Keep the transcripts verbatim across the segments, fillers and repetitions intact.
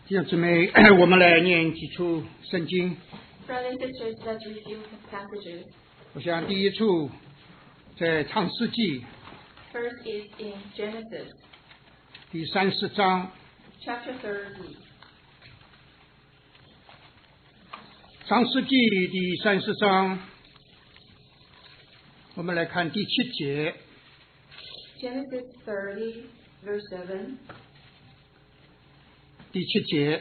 弟兄姊妹，我们来念几处圣经。 Brothers and sisters, let's review passages. 我想第一处在创世纪 First is in Genesis, 第三十章。 chapter thirty. 创世纪第三十章，我们来看第七节。 Genesis thirty, verse seven. 第七节，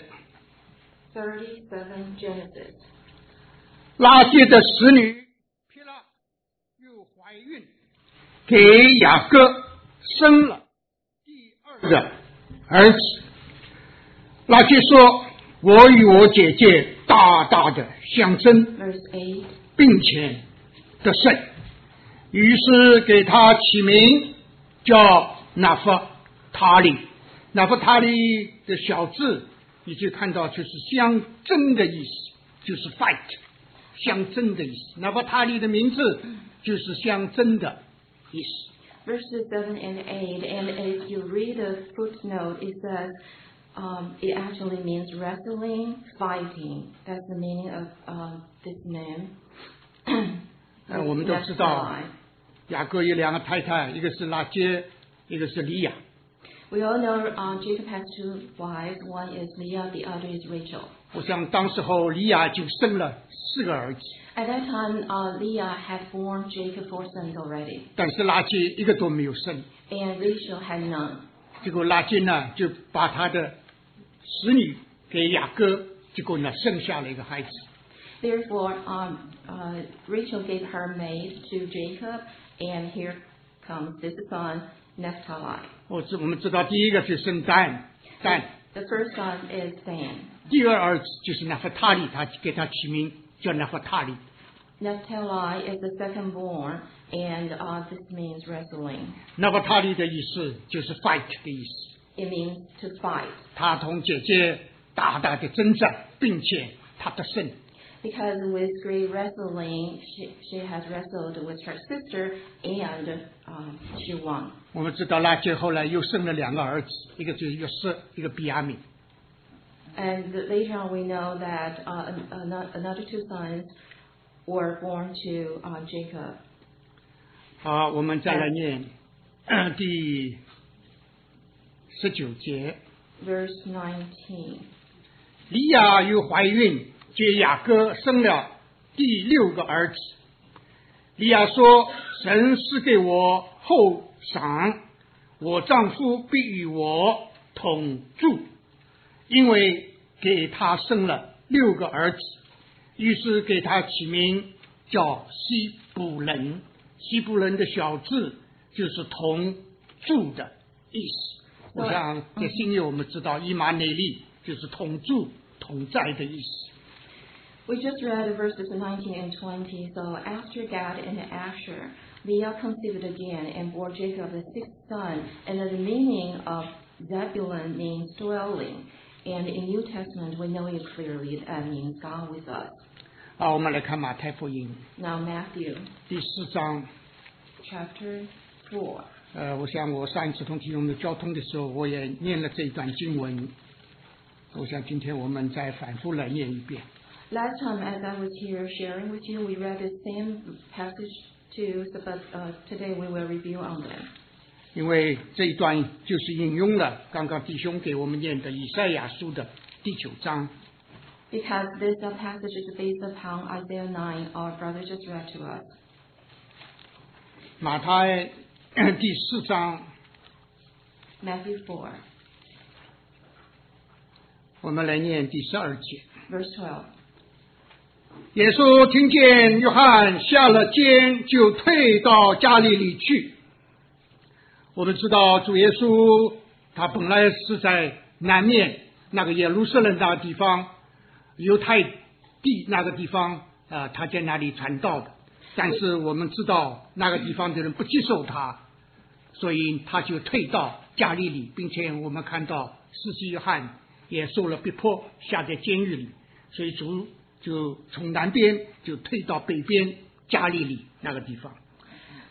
thirty-seven Genesis. 拉结的使女毗拉又怀孕，给雅各生了第二个儿子。拉结说：“我与我姐姐大大的相争， Verse eight. 并且得胜，于是给他起名叫拿弗他利。拿弗他利的小字，你就看到就是相争的意思，就是 fight， 相争的意思。拿弗他利的名字就是相争的意思。 Verses seven and eight, and if you read the footnote, it says um, it actually means wrestling, fighting. That's the meaning of uh, this name. 呃，我们都知道，雅各有两个太太，一个是拉结，一个是利亚。 We all know uh, Jacob has two wives. One is Leah, the other is Rachel. 我想当时候利亚就生了四个儿子， At that time, uh, Leah had born Jacob four sons already, 但是拉结一个都没有生。 and Rachel had none. 结果拉结呢就把他的使女给雅各，结果呢生下了一个孩子。 Therefore, um, uh, Rachel gave her maid to Jacob, and here comes this son, Naphtali. 我知我们知道第一个就生丹，丹， The first son is Dan. 第二儿子就是拿弗他利，他给他起名叫拿弗他利。 Naphtali is the second born, and uh, this means wrestling. 拿弗他利的意思就是 fight 的意思， It means to fight. 他同姐姐大大的征战，并且他得胜。 Because with great wrestling, she, she has wrestled with her sister, and um, she won. 我们知道拉结后来又生了两个儿子，一个就是约瑟，一个比亚敏。 And later on, we know that uh, an- another two sons were born to uh, Jacob. 好，我们再来念、呃、第十九节。 Verse nineteen. 利亚又怀孕，接雅各生了第六个儿子。利亚说：“神是给我后赏，我丈夫必与我同住，因为给他生了六个儿子。”于是给他起名叫西布伦。西布伦的小字就是同住的意思。我想在新约我们知道，以马内利就是同住同在的意思。 We just read verses nineteen and twenty. So after Gad and Asher, Leah conceived again and bore Jacob the sixth son. And the meaning of Zebulun means dwelling. And in New Testament, we know it clearly that means God with us. 好，我们来看马太福音 Now Matthew 第四章。 chapter four. 呃，我想我上一次同弟兄们交通的时候，我也念了这一段经文。我想今天我们再反复来念一遍。 Last time, as I was here sharing with you, we read the same passage too, so, but uh, today we will review on them. 因为这一段就是引用了刚刚弟兄给我们念的以赛亚书的第九章。 Because this uh, passage is based upon Isaiah nine, our brother just read to us. 马太第四章， Matthew four, 我们来念第十二节。 verse twelve. 耶稣听见约翰下了监，就退到加利利去。我们知道主耶稣他本来是在南面那个耶路撒冷那个地方，犹太地那个地方，呃，他在那里传道的。但是我们知道那个地方的人不接受他，所以他就退到加利利，并且我们看到施洗约翰也受了逼迫，下在监狱里，所以主就从南边就退到北边加利利那个地方。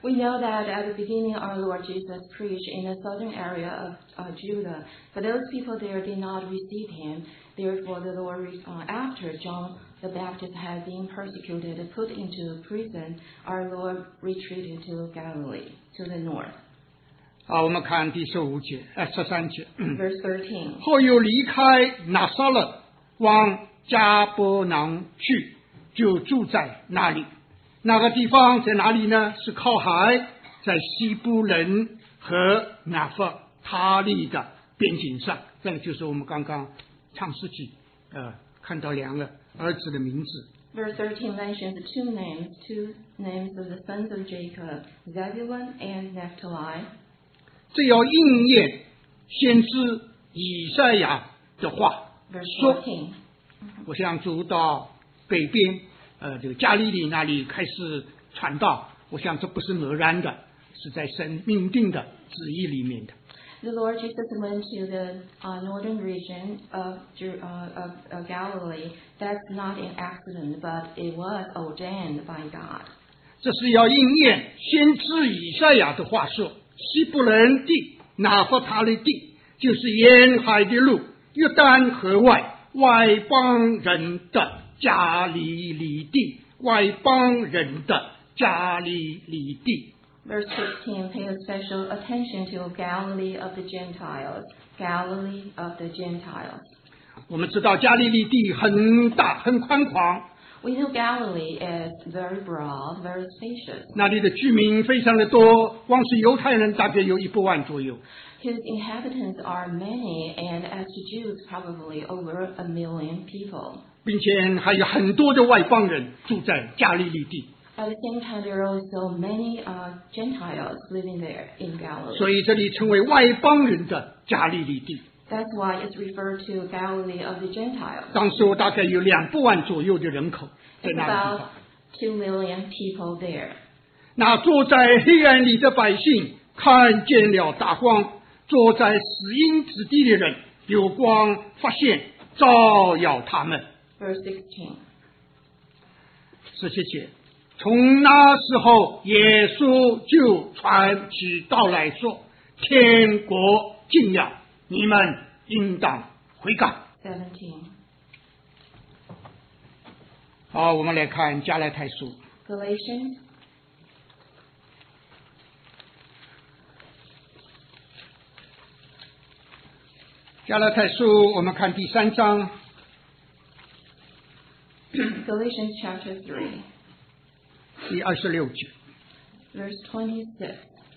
We know that at the beginning our Lord Jesus preached in the southern area of uh, Judah, but those people there did not receive him. Therefore, the Lord, uh, after John the Baptist had been persecuted and put into prison, our Lord retreated to Galilee, to the north. 好，我们看第十五节，呃，十三节。 Verse thirteen. 后又离开拿撒勒，往加伯囊去，就住在那里。那个地方在哪里呢？是靠海，在西布伦和拿弗他利的边境上。这个就是我们刚刚创世纪呃看到两个儿子的名字。 Verse thirteen mentions two names, two names of the sons of Jacob, Zebulun and Naphtali. 这要应验先知以赛亚的话 Verse 说 fourteen. 我想走到北边呃这个加利利那里开始传道，我想这不是偶然的，是在神命定的旨意里面的。 The Lord Jesus went to the uh, northern region of, Ju- uh, of, of Galilee. That's not an accident, but it was ordained by God. 这是要应验先知以赛亚的话说，西布伦地、拿弗他利地，就是沿海的路，约旦河外外邦人的加利利地，外邦人的加利利地。 Verse fifteen, pay special attention to Galilee of the Gentiles, Galilee of the Gentiles. 我们知道加利利地很大很宽广， We know Galilee is very broad, very spacious. 那里的居民非常的多，光是犹太人大概有一百万左右。 His inhabitants are many, and as to Jews, probably over a million people. 并且还有很多的外邦人住在加利利地， At the same time, there are also many uh, Gentiles living there in Galilee. 所以这里称为外邦人的加利利地。 That's why it's referred to Galilee of the Gentiles. 当时我大概有两百万左右的人口在 It's 那个地 about 方。 two million people there. 那坐在黑暗里的百姓看见了大光，坐在死荫之地的人有光发现，照耀他们。 Verse sixteen. 十七节，从那时候，耶稣就传起道来说：“天国近了，你们应当悔改。” seventeen. 好，我们来看加拉太书。 Galatians. 加拉太书，我们看第三章 Galatians chapter three, 第二十六节。 verse twenty-six.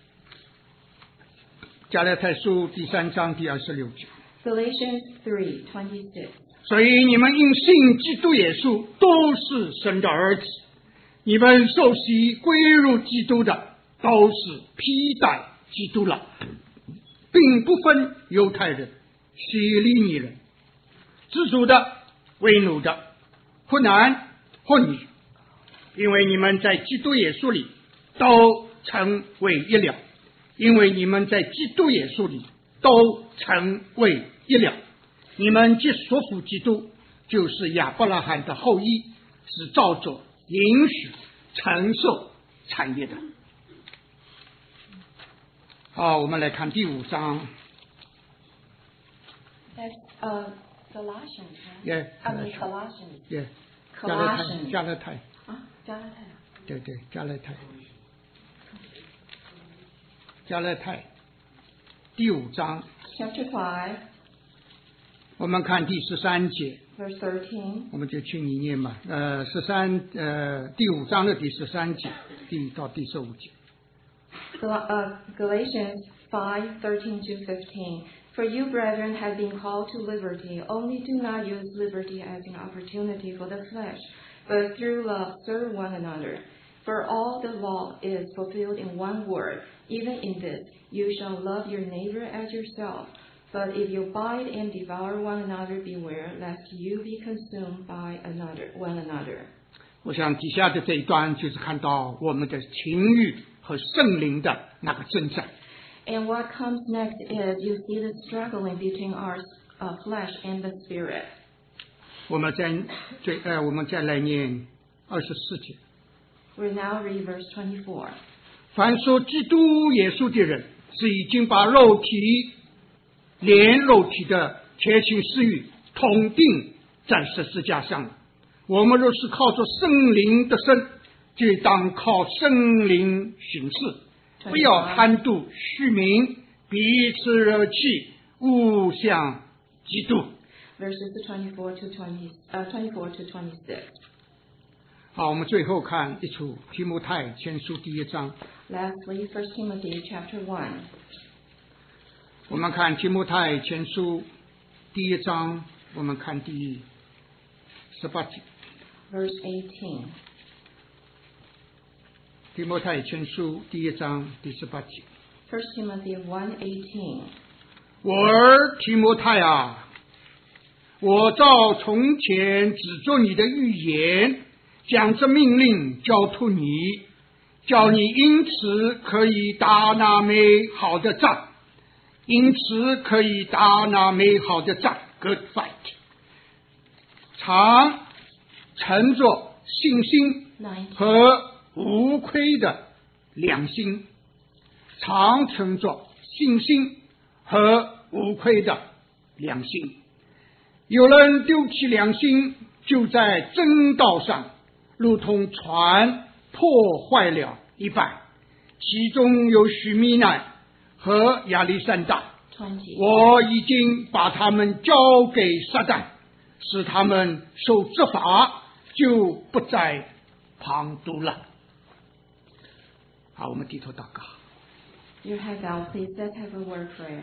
加拉太书第三章第二十六节。 Galatians three, twenty-six. 所以你们因信基督耶稣都是神的儿子，你们受洗归入基督的，都是披戴基督了，并不分犹太人、希利尼人、自主的、为奴的、混男、混女，因为你们在基督耶稣里都成为一了，因为你们在基督耶稣里都成为一了。你们既属乎基督，就是亚伯拉罕的后裔，是照着应许承受产业的。好，我们来看第五章。 That's uh, Colossians, right? Yeah, I mean Colossians. 耶，加勒泰， Colossians. 加勒泰， 啊，加拉太。 对对，加勒泰，加勒泰，第五章， Chapter five, 我们看第十三节， verse thirteen. 我们就请你念吧。呃，十三，呃，第五章的第十三节，第到第十五节。 Gal- uh, Galatians five, thirteen to fifteen. For you, brethren, have been called to liberty. Only do not use liberty as an opportunity for the flesh, but through love serve one another. For all the law is fulfilled in one word, even in this, you shall love your neighbor as yourself. But if you bite and devour one another, beware lest you be consumed by another one another. 我想底下的这一段就是看到我们的情欲和圣灵的那个征战。 And what comes next is you see the struggling between our uh, flesh and the spirit. 我们再最呃，我们再来念二十四节。 We now read verse twenty-four. 凡说基督耶稣的人，是已经把肉体连肉体的贴情私欲统定在十字架上了。我们若是靠着圣灵的生，就当靠圣灵行事，不要贪妒虚名，彼此热气，互相嫉妒。 Verses twenty-four to twenty, uh, twenty-four to twenty-six. 好，我们最后看一处提摩太前书第一章。 Lastly, First Timothy chapter one. 我们看提摩太前书第一章，我们看第十八节。 Verse eighteen. 提摩太前书第一章第十八节。 First Timothy one eighteen. 我儿提摩太啊，我照从前指着你的预言，将这命令交托你，叫你因此可以打那美好的仗，因此可以打那美好的仗 ，good fight。常乘着信心 nineteen. 和无愧的良心，常乘着信心和无愧的良心。有人丢弃良心，就在真道上如同船破坏了一半，其中有许米乃和亚历山大。 twenty. 我已经把他们交给撒旦，使他们受责罚，就不再旁读了。好，我们低头祷告。 Your head bowed, please. Let's have a word prayer.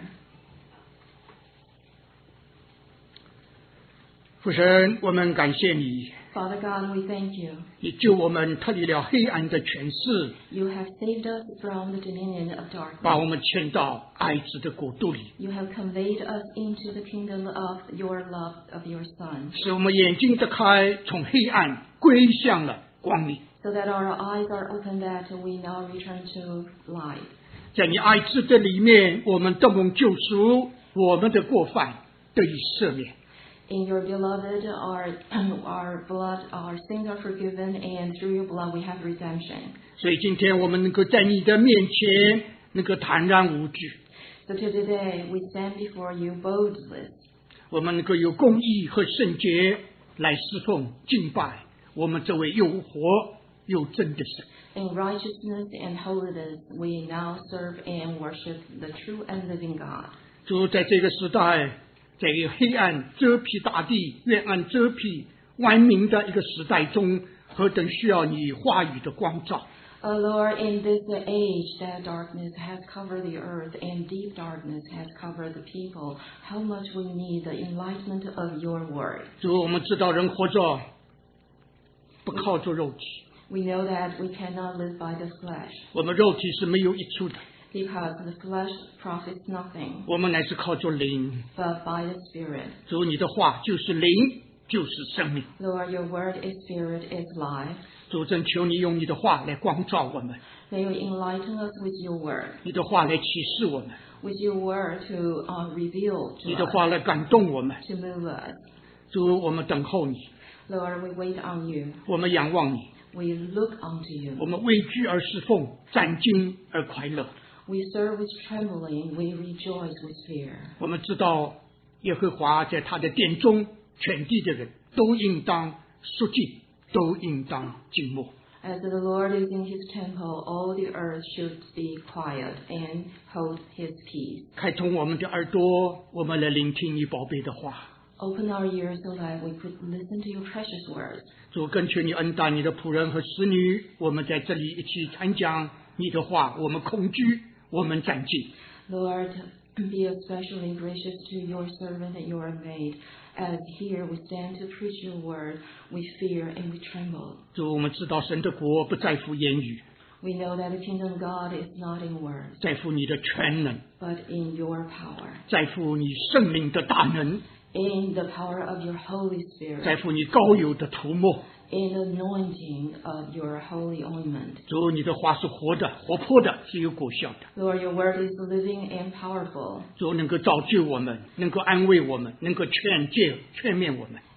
父神，我们感谢你， Father God, we thank you. 你救我们脱离了黑暗的权势， You have saved us from the dominion of 把 darkness. 我们迁到爱子的国度里， You have conveyed us into the kingdom of your love, of your Son, 使我们眼睛得开，从黑暗归向了光明。 so that our eyes are opened that we now return to light. 在你爱子的里面，我们得蒙救赎，我们的过犯得以赦免。 In your beloved, our, our blood, our sins are forgiven, and through your blood we have redemption. 所以今天我们能够在你的面前能够坦然无惧， So today we stand before you boldly, 我们能够有公义和圣洁来侍奉敬拜我们这位又活又真的神。 in righteousness and holiness we now serve and worship the true and living God. 主，在这个时代，在一个黑暗遮蔽大地、幽暗遮蔽万民的一个时代中，何等需要你话语的光照。 O Lord, in this age that darkness has covered the earth and deep darkness has covered the people, how much we need the enlightenment of your word. 主，我们知道人活着不靠着肉体， We know that we cannot live by the flesh, 我们肉体是没有益处的， because the flesh profits nothing, 我们乃是靠着灵。 but by the Spirit. 主，你的话就是灵，就是生命。 Lord, your word is spirit, is life. 主，真求你用你的话来光照我们， May you enlighten us with your word, 你的话来启示我们， with your word to uh, reveal 你 to 的 us, 话来感动我们。 to move us. 主，我们等候你， Lord, we wait on you. 我们仰望你， We look unto you. 我们畏惧而侍奉，战惊而快乐。 We serve with trembling. We rejoice with fear. 我们知道耶和华在他的殿中，全地的人都应当肃静，都应当静默。 As the Lord is in his temple, all the earth should be quiet and hold his peace. 开通我们的耳朵，我们来聆听你宝贝的话。 Open our ears so that we could listen to your precious words. 主，恳求你恩待你的仆人和使女，我们在这里一起传讲你的话，我们恐惧，我们战兢。 Lord, be especially gracious to your servant and your maid. As here we stand to preach your word, we fear and we tremble. 主，我们知道神的国不在乎言语， We know that the kingdom of God is not in words, 在乎你的全能， but in your power, 在乎你圣灵的大能， in the power of your Holy 在 Spirit, 乎你膏油的涂抹。 in the anointing of your holy ointment. 主，你的话是活的、活泼的，是有果效的。 Lord, your word is living and powerful. 主能够造就我们，能够安慰我们，能够劝诫、劝勉我们。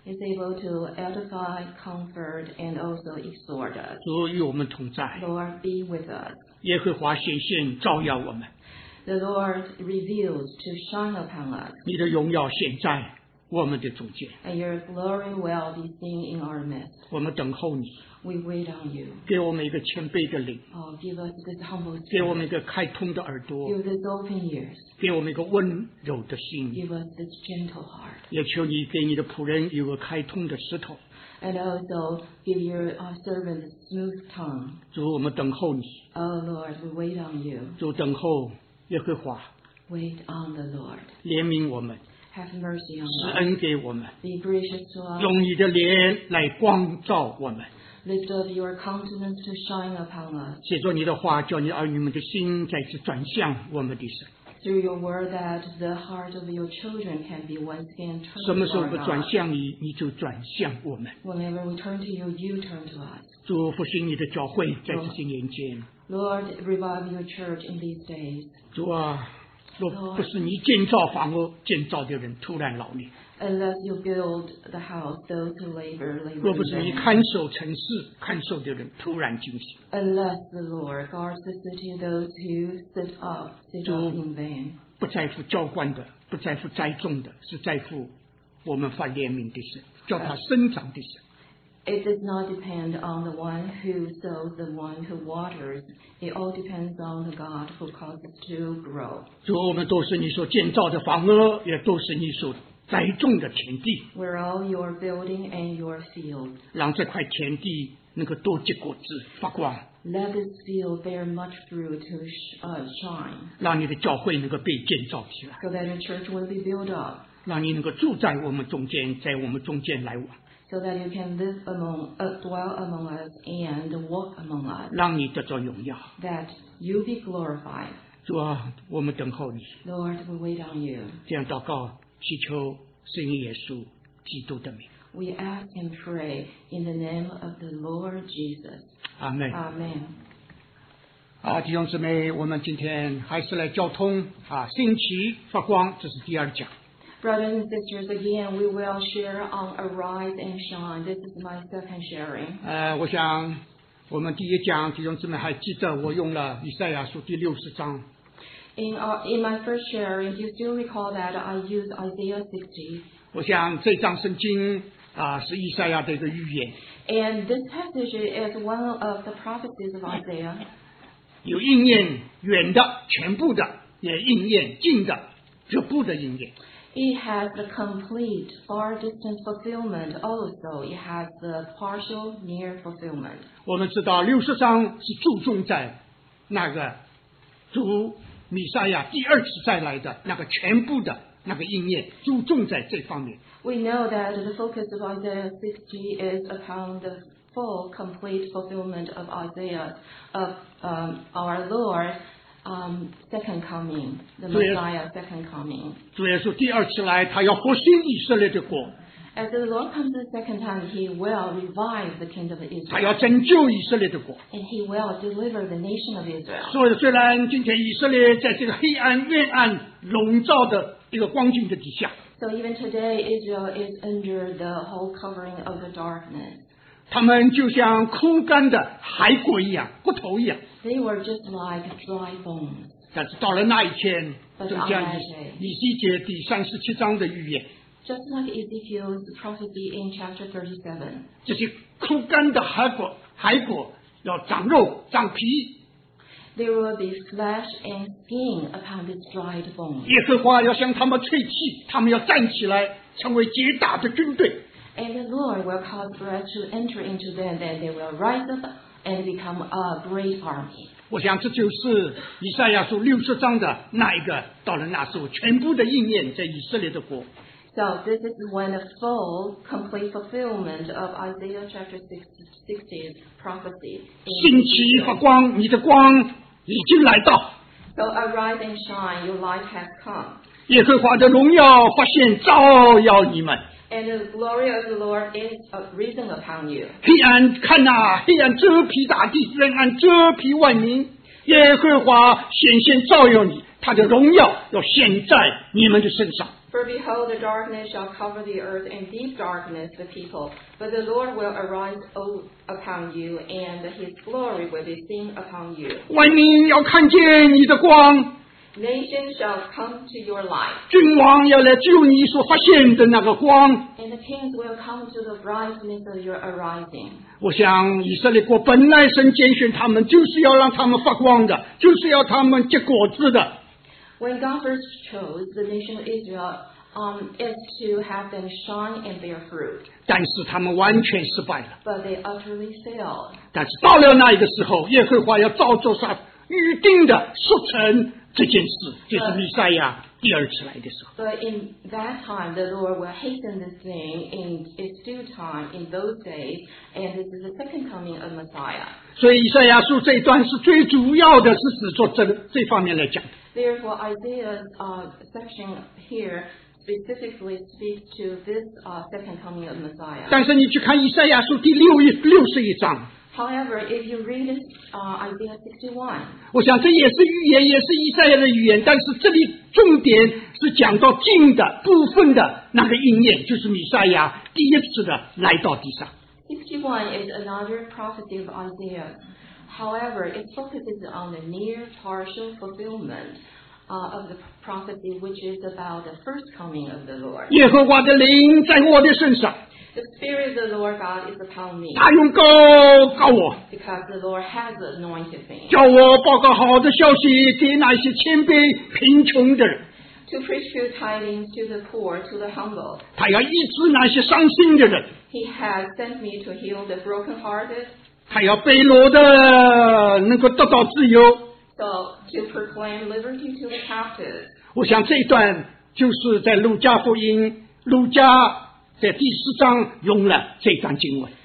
is able to edify, comfort, and also exhort us. 主与我们同在， Lord, be with us. 耶和华显现照耀我们， The Lord reveals to shine upon us, 你的荣耀显在我们的中间， and your glory will be seen in our midst. 我们等候你， We wait on you. 给我们一个谦卑的灵， Oh, give us this humble 给我们 spirit. 一个开通的耳朵， Give us open ears. 给我们一个温柔的心， Give us this gentle heart. 也求你给你的仆人有个开通的石头。 And also give your uh, servant a smooth tongue. 主，我们等候你， Oh, Lord, we wait on you. 主等候耶和华 Wait on the Lord. 怜悯我们， Have mercy on 施 us. 恩给我们， Be gracious to us. 用你的脸来光照我们。 Lift up your countenance to shine upon us. 写着你的话，叫你儿女们的心再次转向我们的神。 Through your word that the heart of your children can be once again 什 turned 么 to 时候 our 不转 God. 向你，你就转向我们。 Whenever we turn to you, you turn to us. 主复兴你的教会，在这些年间。 Lord, revive your church in these days. 主啊，若不是你建造房屋，建造的人突然老练； Unless you build the house, those who labor, labor 若不 in 是你 vain. 看守城市，看守的人突然惊醒。 Unless the Lord guards the city, those who sit up, sit up in vain. 不在乎浇灌的，不在乎栽种的，是在乎我们发怜悯的神，叫它生长的神。 It does not depend on the one who sows, the one who waters. It all depends on the God who causes to grow. 主，我们都是你所建造的房屋，也都是你所栽种的田地， We're all your building and your field. 让这块田地能够多结果子、发光， Let this field bear much fruit to sh- uh, shine, 让你的教会能够被建造起来， so that your church will be built up, 让你能够住在我们中间，在我们中间来往， so that you can live among, uh, dwell among us and walk among us, 让你得着荣耀。 that you be glorified. 主啊，我们等候你， Lord, we wait on you. 这样祷告，祈求圣耶稣基督的名， We ask and pray in the name of the Lord Jesus. 阿门。 Amen. 啊，弟兄姊妹，我们今天还是来交通啊，兴起发光，这是第二讲。 Brothers and sisters, again, we will share on Arise and Shine. This is my second sharing. 呃，我想我们第一讲，弟兄姊妹还记得我用了以赛亚书第六十章。 In, our, in my first sharing, you still recall that I used Isaiah sixty. 我想这章圣经啊是以赛亚的一个预言， And this passage is one of the prophecies of Isaiah. 有应验远的、全部的，也应验近的、局部的应验。 It has the complete, far distant fulfillment also. It has the partial, near fulfillment. 我们知道六十章是注重在那个主弥赛亚第二次再来的那个全部的那个应验，注重在这方面。 We know that the focus of Isaiah sixty is upon the full, complete fulfillment of Isaiah, of um, our Lord, um, second coming, the So yes. Messiah, second coming. 主耶稣第二次来，他要复兴以色列的国， As the Lord comes the second time, He will revive the kingdom of 他 Israel, 要拯救以色列的国。 and He will deliver the nation of Israel. 所以，虽然今天以色列在这个黑暗、冤暗笼罩的一个光景的底下， So even today, Israel is under the whole covering of the darkness. 他们就像枯干的骸骨一样、骨头一样。 They were just like dry bones. 但是到了那一天， But 就 on 像 that 以 day, 以西结第三十七章的预言， just like Ezekiel's prophecy in chapter thirty-seven, 这些枯干的骸骨、骸骨要长肉、长皮。 there will be flesh and skin upon these dried bones. 耶和华要向他们吹气，他们要站起来，成为极大的军队。 And the Lord will cause breath to enter into them, and they will rise up and become a great army. 我想这就是以赛亚书六十章的那一个，到了那时候全部的应验在以色列的国。 So this is when the full, complete fulfillment of Isaiah chapter sixty's prophecy. 兴起发光，你的光已经来到， So arise and shine, your light has come. 耶和华的荣耀发现照耀你们。 And the glory of the Lord is risen upon you. 黑暗看哪，黑暗遮蔽大地，幽暗遮蔽万民。耶和华显现照耀你，他的荣耀要显在你们的身上。 For behold, the darkness shall cover the earth, and deep darkness the people. But the Lord will arise upon you, and his glory will be seen upon you. 万民要看见你的光， Nations shall come to your light, 君王要来救你所发现的那个光。 and the kings will come to the brightness of your arising. 我想以色列国本来神拣选他们，就是要让他们发光的，就是要他们结果子的。 When God first chose the nation of Israel, um, is to have them shine and bear fruit. 但是他们完全失败了。 But they utterly failed. 但是到了那一个时候，耶和华要照着他预定的说成这件事，就是弥赛亚第二次来的时候。 But in that time, the Lord will hasten this thing in its due time in those days, and this is the second coming of Messiah. 所以以赛亚书这一段是最主要的，是指做这这方面来讲。 Therefore, Isaiah's uh, section here specifically speaks to this uh, second coming of Messiah. 但是你去看以赛亚书第六一六十一章， However, if you read uh, Isaiah sixty-one, 我想这也是预言，也是以赛亚的预言，但是这里重点是讲到近的部分的那个应验，就是弥赛亚第一次的来到地上。 sixty-one is another prophecy of Isaiah. However, it focuses on the near partial fulfillment uh, of the prophecy, which is about the first coming of the Lord. 耶和华的灵在我的身上， The Spirit of the Lord God is upon me, 他用高高我， because the Lord has anointed me 叫我报告好的消息给那些谦卑贫穷的人， to preach good tidings to the poor, to the humble. 他要医治那些伤心的人， He has sent me to heal the brokenhearted, 他要被掳的能够得到自由。 so to proclaim liberty to the captives. 我想这一段就是在路加福音，路加在第四章用了这段经文。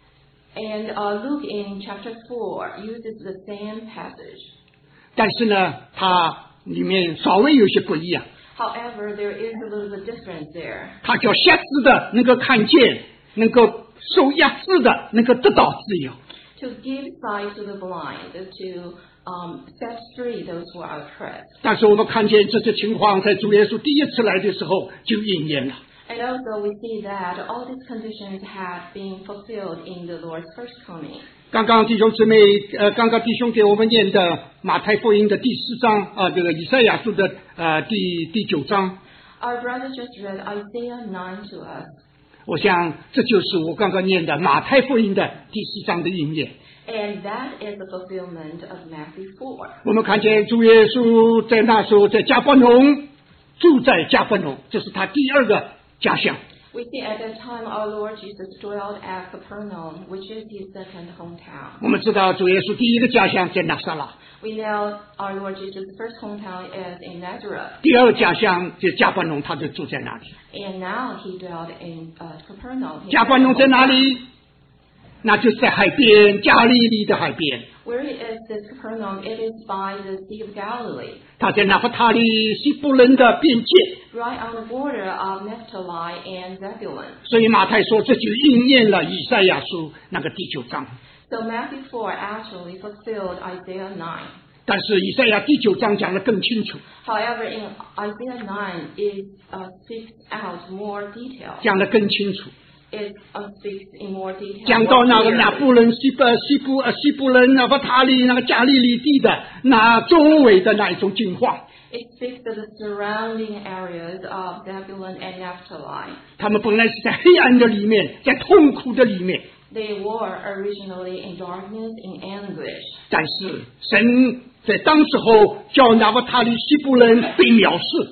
And uh, Luke in chapter four uses the same passage. 但是呢，它里面稍微有些不一样。 However, there is a little bit difference there. 它叫瞎子的能够看见，能够受压制的能够得到自由。 To give sight to the blind, to um, set free those who are oppressed. 但是我们看见这些情况在主耶稣第一次来的时候就应验了。 And also we see that all these conditions have been fulfilled in the Lord's first coming. 刚刚弟兄姊妹，呃，刚刚弟兄给我们念的马太福音的第四章啊、呃，这个以赛亚书的呃第第九章， Our brother just read Isaiah nine to us. 我想这就是我刚刚念的马太福音的第四章的应验。 And that is the fulfillment of Matthew four. 我们看见主耶稣在那时候在加伯农住在加伯农，这是他第二个家乡。 We see at that time our Lord Jesus dwelled at Capernaum, which is his second hometown. 我们知道主耶稣第一个家乡在拿撒勒， We know our Lord Jesus' first hometown is in Nazareth, 第二个家乡就加伯农，他就住在那里。 and now he dwelled in uh, Capernaum. his 加伯农 second 在哪 hometown. 里？那就是在海边，加利利的海边。 Where is this Capernaum? It is by the Sea of Galilee, 他在拿弗他利西布伦的边界， right on the border of Naphtali and Zebulun. 所以马太说这就应验了以赛亚书那个第九章。 So Matthew four actually fulfilled Isaiah nine. 但是以赛亚第九章讲得更清楚， However, in Isaiah nine, it uh, speaks out more detail. 讲得更清楚。 It uh, speaks in more detail. 讲到 more 那个 clearly. 拿布伦西布西布呃西布伦拿弗他利那个加利利地的那周围的那一种境况， It speaks of the surrounding areas of Zebulun and Naphtali. 他们本来是在黑暗的里面，在痛苦的里面， They were originally in darkness, in anguish. 但是神在当时候叫拿弗他利西布伦被藐视。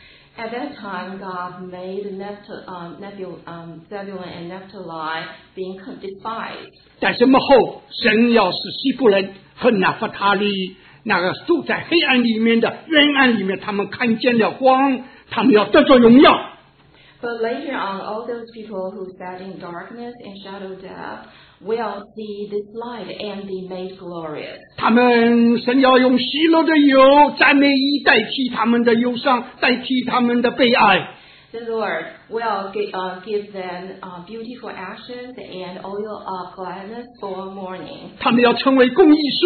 At that time, God made Nepht- um, Nebul- um, Zebulun and Naphtali being con- despised. 但是幕后神要使西布伦和拿弗他利那个住在黑暗里面的冤暗里面，他们看见了光，他们要得着荣耀。 But later on, all those people who sat in darkness and shadow death will see this light and be made glorious. 他们神要用喜乐的油赞美以代替他们的忧伤，代替他们的悲哀。 The Lord will give, uh, give them uh, beauty for ashes and oil of gladness for mourning. 他们要成为公义树，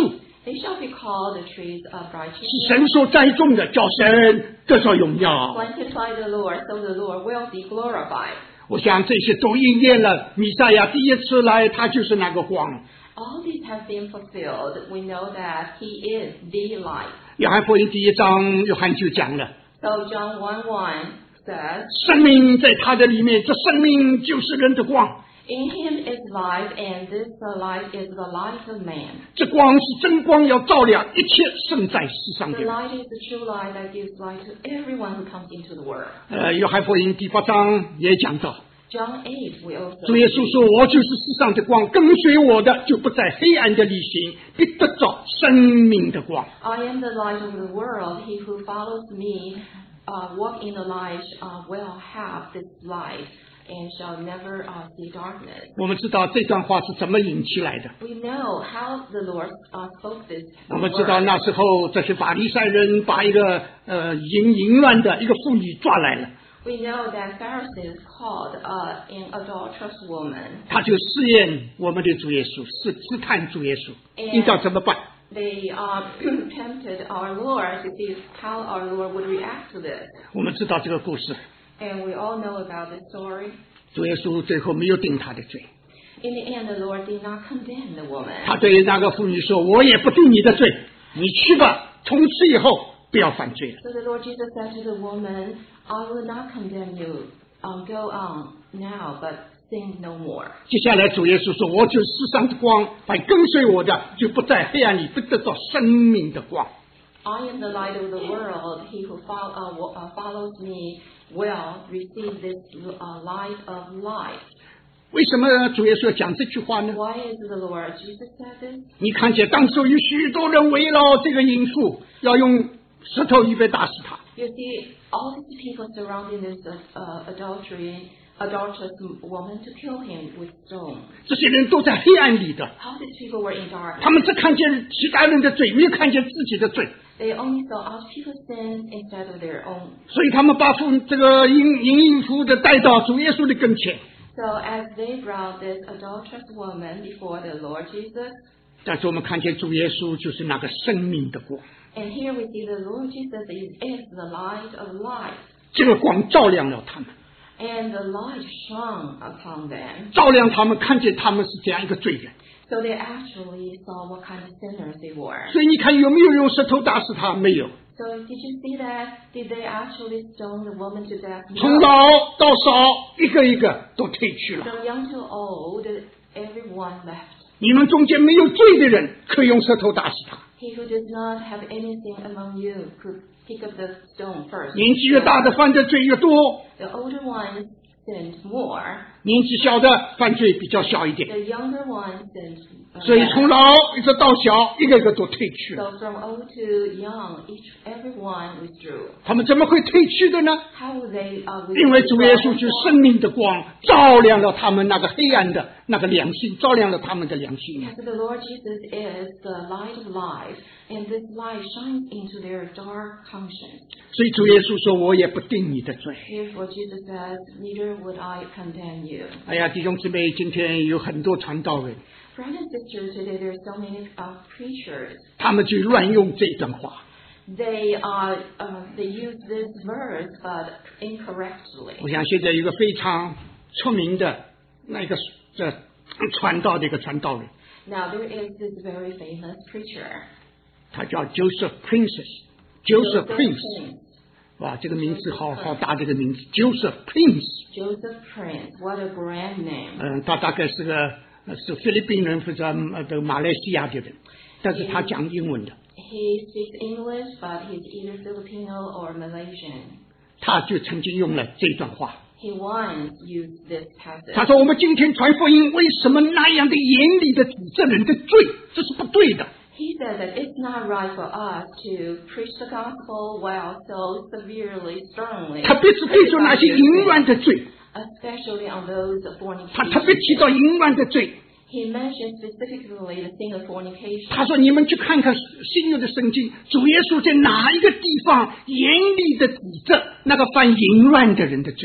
They shall be called the trees of 是 righteousness, 神所栽种的，叫神得着荣耀。 planted by the Lord, so the Lord will be glorified. 我想这些都应验了。弥赛亚第一次来，他就是那个光。 All these have been fulfilled. We know that He is the light. 约翰福音第一章，约翰就讲了， So John one one says, 生命在他的里面，这生命就是人的光。 In Him is life, and this uh, light is the light of man. 这光是真光，要照亮一切生在世上的 The 人。 light is the true light that gives light to everyone who comes into the world. 呃，约翰福音第八章也讲到， John eight, we also 主耶稣 read, 说：“我就是世上的光，跟随我的，就不在黑暗的里行，必得着生命的光。” I am the light of the world. He who follows me, uh, walk in the light, uh, will have this light and shall never uh, see darkness. 我们知道这段话是怎么引起来的。 We know how the Lord uh, spoke this 我们知道 word. 那时候这些法利赛人把一个呃淫淫乱的一个妇女抓来了， We know that Pharisees called uh, an adulterous woman. 他就试验我们的主耶稣，试试探主耶稣， And 应当怎么办？ They uh, tempted our Lord to see how our Lord would react to this. 我们知道这个故事， And we all know about this story. 主耶稣最后没有定他的罪， In the end, the Lord did not condemn the woman. 他对那个妇女说：“我也不定你的罪，你去吧，从此以后不要犯罪了。” So the Lord Jesus said to the woman, I will not condemn you. Um, go on now, but sin no more. 接下来主耶稣说：“我就是世上的光，凡跟随我的，就不在黑暗里，不得到生命的光。” I am the light of the world. He who fol- uh, wo- uh, follows me will receive this uh, light of life. 为什么主耶稣要讲这句话呢？ Why is the Lord Jesus said this? 你看见当时有许多人围绕这个淫妇，要用石头预备打死他。 You see, all these people surrounding this uh, uh, adultery, adulterous woman to kill him with stone. 这些人都在黑暗里的， How these people were in darkness? 他们只看见其他人的罪，没有看见自己的罪， They only saw other people's sins instead of their own. 所以他们把妇这个淫淫淫妇的带到主耶稣的跟前。 So as they brought this adulterous woman before the Lord Jesus, 但是我们看见主耶稣就是那个生命的光， and here we see the Lord Jesus is, is the light of life. 这个光照亮了他们， And the light shone upon them. 照亮他们，看见他们是这样一个罪人。 So they actually saw what kind of sinners they were. 所以你看有没有用石头打死他？没有。 So did you see that? Did they actually stone the woman to death? 从 No. 老到少，一个一个都退去了。 From young to old, everyone left. 你们中间没有罪的人，可以用石头打死他。 He who does not have anything among you could pick up the stone first. 年纪越大的犯的罪越多， The older ones sinned more. 年纪小的犯罪比较小一点。 The younger ones sinned uh, 所以 less. 从老一直到小，一个一个都退去了。 So from old to young, each everyone withdrew. 他们怎么会退去的呢？ How would they? Uh, 因为主耶稣就是生命的光，照亮了他们那个黑暗的那个良心，照亮了他们的良心。 Because the Lord Jesus is the light of life, and this light shines into their dark conscience. 所以主耶稣说：“我也不定你的罪。 Therefore, Jesus says, "Neither would I condemn you." ” 哎呀，弟兄姊妹，今天有很多传道人， Brothers and sisters, today there are so many uh, preachers. 他们就乱用这段话。 They uh, uh, they use this verse, but incorrectly. 我想现在有一个非常出名的那个这传道的一个传道人， Now there is this very famous preacher, 他叫 Joseph Prince，Joseph Prince， Prince. 哇，这个名字好好大，这个名字 Joseph Prince， Joseph Prince, what a grand name. 嗯，他大概是个呃是菲律宾人或者呃的马来西亚的人，但是他讲英文的， He speaks English, but he's either Filipino or Malaysian. 他就曾经用了这段话。 He once used this passage. 他说：“我们今天传福音，为什么那样的严厉的指责人的罪？这是不对的。 He said that it's not right for us to preach the gospel while so severely, sternly, 特别是对着那些淫乱的罪， especially on those of 他特别 fornication. 提到淫乱的罪。 He mentioned specifically the sin of fornication. 他说：‘你们去看看新约的圣经，主耶稣在哪一个地方严厉的指责那个犯淫乱的人的罪？’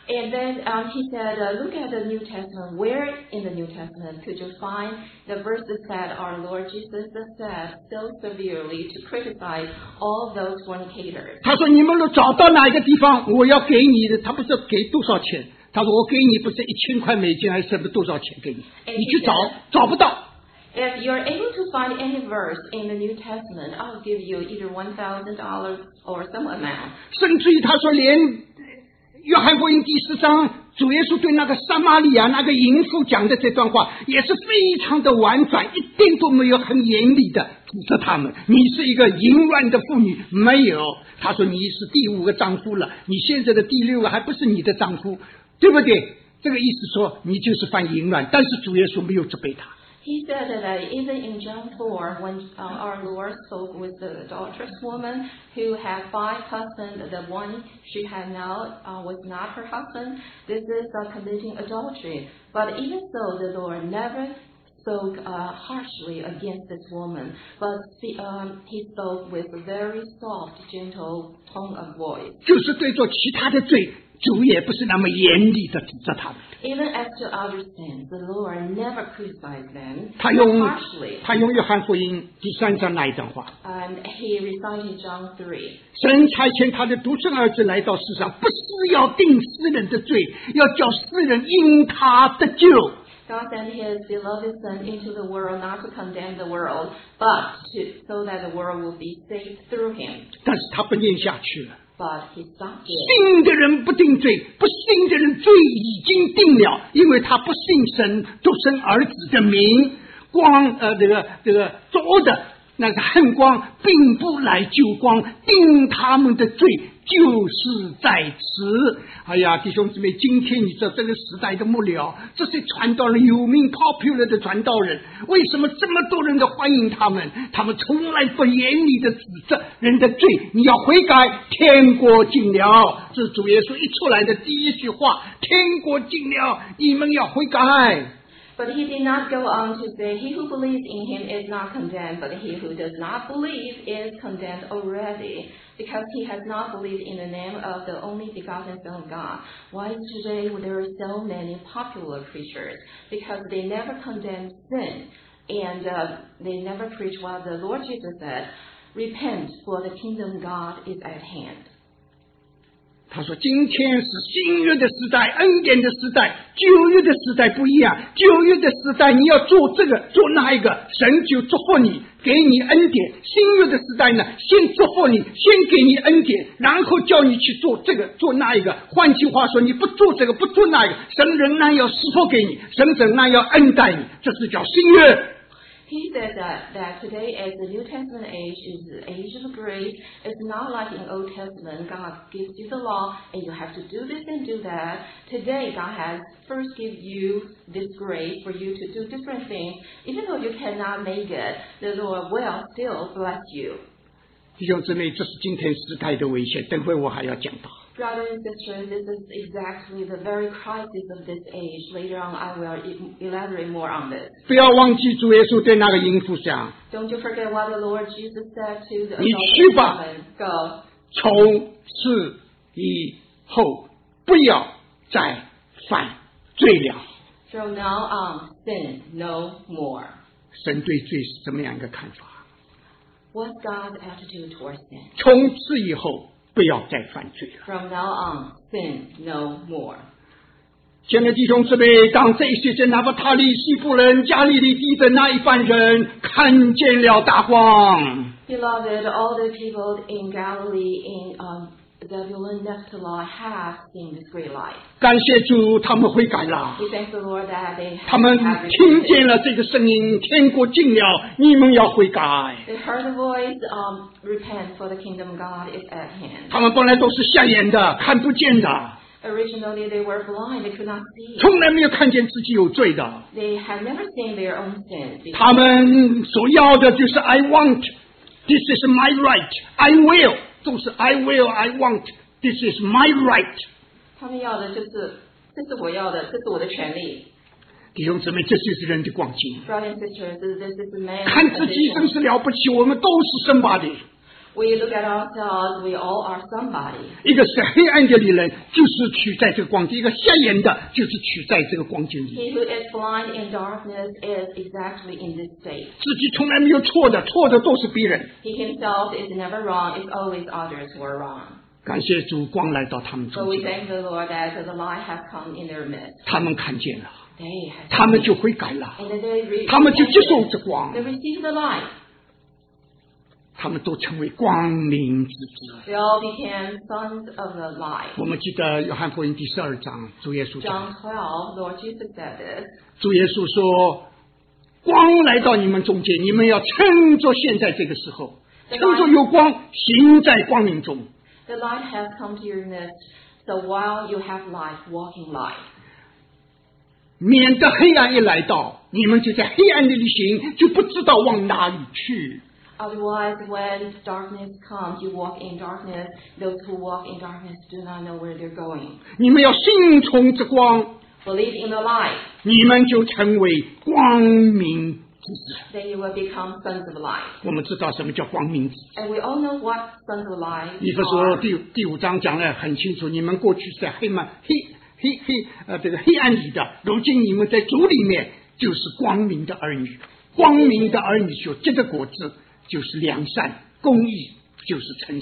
And then um, he said, uh, look at the New Testament. Where in the New Testament could you find the verses that our Lord Jesus said so severely to criticize all those fornicators? 他说你们若找到哪一个地方，我要给你的，他不是给多少钱，他说我给你不是一千块美金，还是什么多少钱给你，你去找，找不到。 If you're able to find any verse in the New Testament, I'll give you either one thousand dollars or some amount. 甚至于他说连约翰福音第十章，主耶稣对那个撒玛利亚那个淫妇讲的这段话也是非常的婉转，一点都没有很严厉的指责他们。你是一个淫乱的妇女，没有。他说你是第五个丈夫了，你现在的第六个还不是你的丈夫，对不对？这个意思说你就是犯淫乱，但是主耶稣没有责备他。 He said that even in John four, when uh, our Lord spoke with the adulterous woman who had five husbands, the one she had now uh, was not her husband, this is uh, committing adultery. But even so, the Lord never spoke uh, harshly against this woman, but um, he spoke with a very soft, gentle tone of voice. 就是对做其他的罪，主也不是那么严厉的指责他们。 Even as to other sins, the Lord never criticized them 他用 harshly. 他用约翰福音第三章那一段话， And he recited John three. 神差遣他的独生儿子来到世上，不是要定世人的罪，要叫世人因他得救。 God sent his beloved Son into the world not to condemn the world, but to, so that the world will be saved through him. 但是他不念下去了。 But he stopped it. 信的人不定罪，不信的人罪已经定了，因为他不信神独生儿子的名。光呃，这个这个作的那个恨光，并不来救光，定他们的罪就是在此。哎呀，弟兄姊妹，今天你知道这个时代的末了，这些传道人有名 popular 的传道人，为什么这么多人都欢迎他们？他们从来不严厉的指责人的罪，你要悔改，天国近了。这是主耶稣一出来的第一句话，天国近了，你们要悔改。 But he did not go on to say, he who believes in him is not condemned, but he who does not believe is condemned already, because he has not believed in the name of the only begotten Son of God. Why today there are so many popular preachers? Because they never condemn sin, and uh, they never preach what the Lord Jesus said, repent, for the kingdom of God is at hand. 他说今天是新约的时代，恩典的时代，旧约的时代不一样。旧约的时代你要做这个做那一个，神就祝福你，给你恩典。新约的时代呢，先祝福你，先给你恩典，然后叫你去做这个做那一个。换句话说，你不做这个不做那一个，神仍然要施福给你，神仍然要恩待你，这是叫新约。 He said that, that today, as the New Testament age is the age of grace, it's not like in Old Testament, God gives you the law and you have to do this and do that. Today, God has first give you this grace for you to do different things. Even though you cannot make it, the Lord will still bless you. 弟兄姊妹，这是今天时代的危险，等会我还要讲到。 Brothers and sisters, this is exactly the very crisis of this age. Later on, I will elaborate more on this. 不要忘记主耶稣对那个淫妇讲 Don't you forget what the Lord Jesus said to the 你去吧 woman. Go. 从此以后不要再犯罪了。 From now on, sin no more. 神对罪是怎么样一个看法？ What's God's attitude towards sin? 从此以后不要再犯罪了。 From now on, sin no more. 亲爱的弟兄姊妹，当这些在拿弗他利、西布人、加利利地的那一班人看见了大光， Beloved, all the people in Galilee, in um, Zebulun, Naphtali have seen this great light. 感谢主，他们悔改了。 We thank the Lord that they 他们 have 听见 repented. 了这个声音，天国近了，你们要悔改。 They heard the voice, um, repent, for the kingdom of God is at hand. 他们本来都是瞎眼的，看不见的， Originally, they were blind, they could not see. 从来没有看见自己有罪的。 They had never seen their own sins before. 他们所要的就是 I want, this is my right, I will, 都是 I will, I want, this is my right。 他们要的就是，这是我要的，这是我的权利。 弟兄姊妹，这就是人的光景。 Brothers and sisters, this is man's 看自己真 condition. 是了不起，我们都是 somebody。 We look at ourselves, we all are somebody. 一个是黑暗的人，就是处在这个光景；一个瞎眼的，就是处在这个光景里。 He who is blind in darkness is exactly in this state. 自己从来没有错的，错的都是别人。 He himself is never wrong, it's always others who are wrong. 感谢主，光来到他们 So 中 we 间， thank the Lord that the light has come in their midst. 他们看见了， They have 他们就悔改了， and then they re- 他们就接受这光， they receive the light. 他们都成为光明之子。 They all became sons of the light. 我们记得约翰福音第十二章，主耶稣讲， John twelve, Lord Jesus said this. 主耶稣说，光来到你们中间，你们要趁着现在这个时候，趁着有光，行在光明中。 The light has come to your midst, so while you have light, walk in light. 免得黑暗一来到，你们就在黑暗里行，就不知道往哪里去。 Otherwise, when darkness comes, you walk in darkness. Those who walk in darkness do not know where they're going. 你们要信从这光， Believe in the light, 你们就成为光明之子。 then you will become sons of light. 我们知道什么叫光明之子。 And we all know what sons of light 以弗所 are. 第第五章讲得很清楚，你们过去是在黑暗黑黑黑呃这个黑暗里的，如今你们在主里面就是光明的儿女。光明的儿女所结的果子就是良善、公义，就是诚实。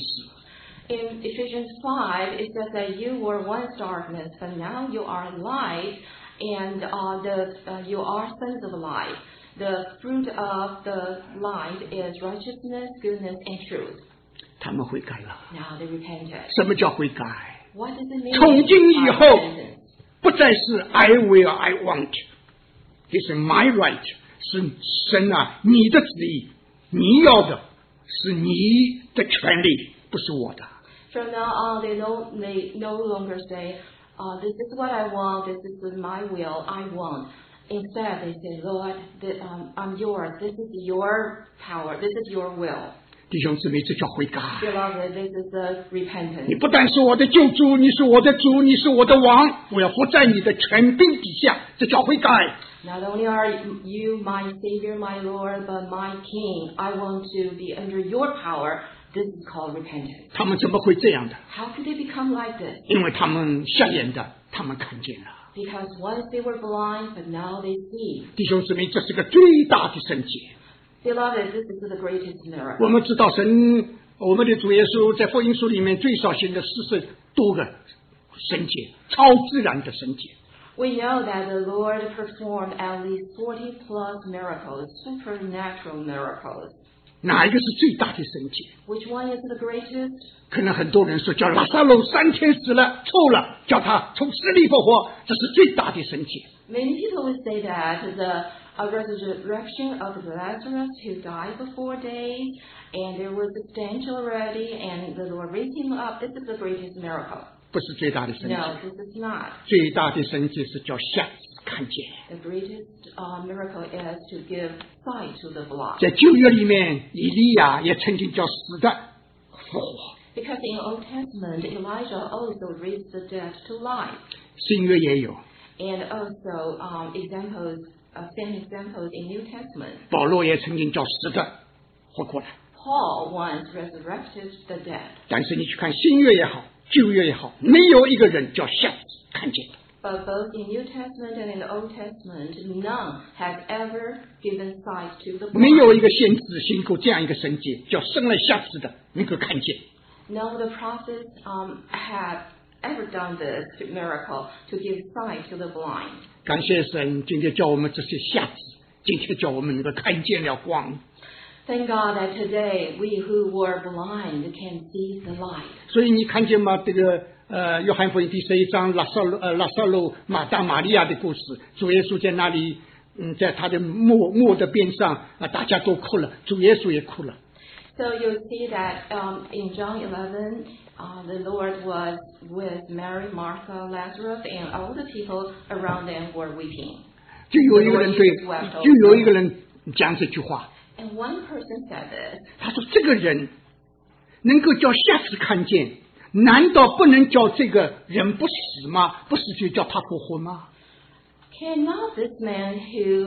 In Ephesians five, it says that you were once darkness, but now you are light, and uh, the, uh, you are sons of light. The fruit of the light is righteousness, goodness, and truth. 他们悔改了。 Now they repented. 什么叫悔改？ What does it mean? 从今以后 Repentance? 不再是 I will, I want， 这是 my right， 是神啊，你的旨意，你要的是你的权利，不是我的。 From now on, they no, they no longer say, uh, this is what I want, this is my will, I want. Instead, they say, Lord, the, um, I'm yours, this is your power, this is your will. 弟兄姊妹，这叫悔改。 Beloved, this is the 你 repentance. 不但是我的救主，你是我的主，你是我的王，我要活在你的权柄底下，这叫悔改。 Not only are you my Savior, my Lord, but my King. I want to be under your power. This is called repentance. 他们怎么会这样的？ How could they become like this? 因为他们瞎眼的，他们看见了。 Because once they were blind, but now they see. 弟兄姊妹，这是个最大的圣洁。 Beloved, this is the greatest miracle. 我们知道神，我们的主耶稣在福音书里面最少写了四十多个圣洁，超自然的圣洁。 We know that the Lord performed at least forty plus miracles, supernatural miracles. 哪一个是最大的圣洁？ Which one is the greatest? 可能很多人说，叫拉撒路三天死了，臭了，叫他从死里复活，这是最大的圣洁。 Many people would say that the uh, resurrection of Lazarus who died for four days and there was a stench already and the Lord raised him up. This is the greatest miracle. 不是最大的圣洁， No, this is not. 最大的圣洁是叫瞎子看见。 The greatest uh, miracle is to give sight to the blind. 在旧约里面，以利亚也曾经叫死的复活， Because in Old Testament, Elijah also raised the dead to life. 新约也有， And also um, examples, uh, same examples in New Testament. 保罗也曾经叫死的活过来。 Paul once resurrected the dead. 但是你去看新约也好，旧约也好，没有一个人叫瞎子看见的。 But both in New Testament and in the Old Testament, none has ever given sight to the 没有一 blind. 个先知行过这样一个神迹，叫生了瞎子的能够看见。 None of the prophets um, have ever done this miracle to give sight to the blind. 感谢神，今天叫我们这些瞎子，今天叫我们能够看见了光。 Thank God that today we who were blind can see the light. 所以你看见吗？这个呃，约翰福音第十一章拉萨路呃拉萨路马大玛利亚的故事，主耶稣在那里，嗯，在他的墓墓的边上啊、大家都哭了，主耶稣也哭了。 So you see that um, in John eleven, uh, the Lord was with Mary, Martha, Lazarus, and all the people around them were weeping. 就有一个人对，就有一个人讲这句话， And one person said this. 他说：“这个人能够叫瞎子看见，难道不能叫这个人不死吗？不是就叫他复活吗？” Cannot this man who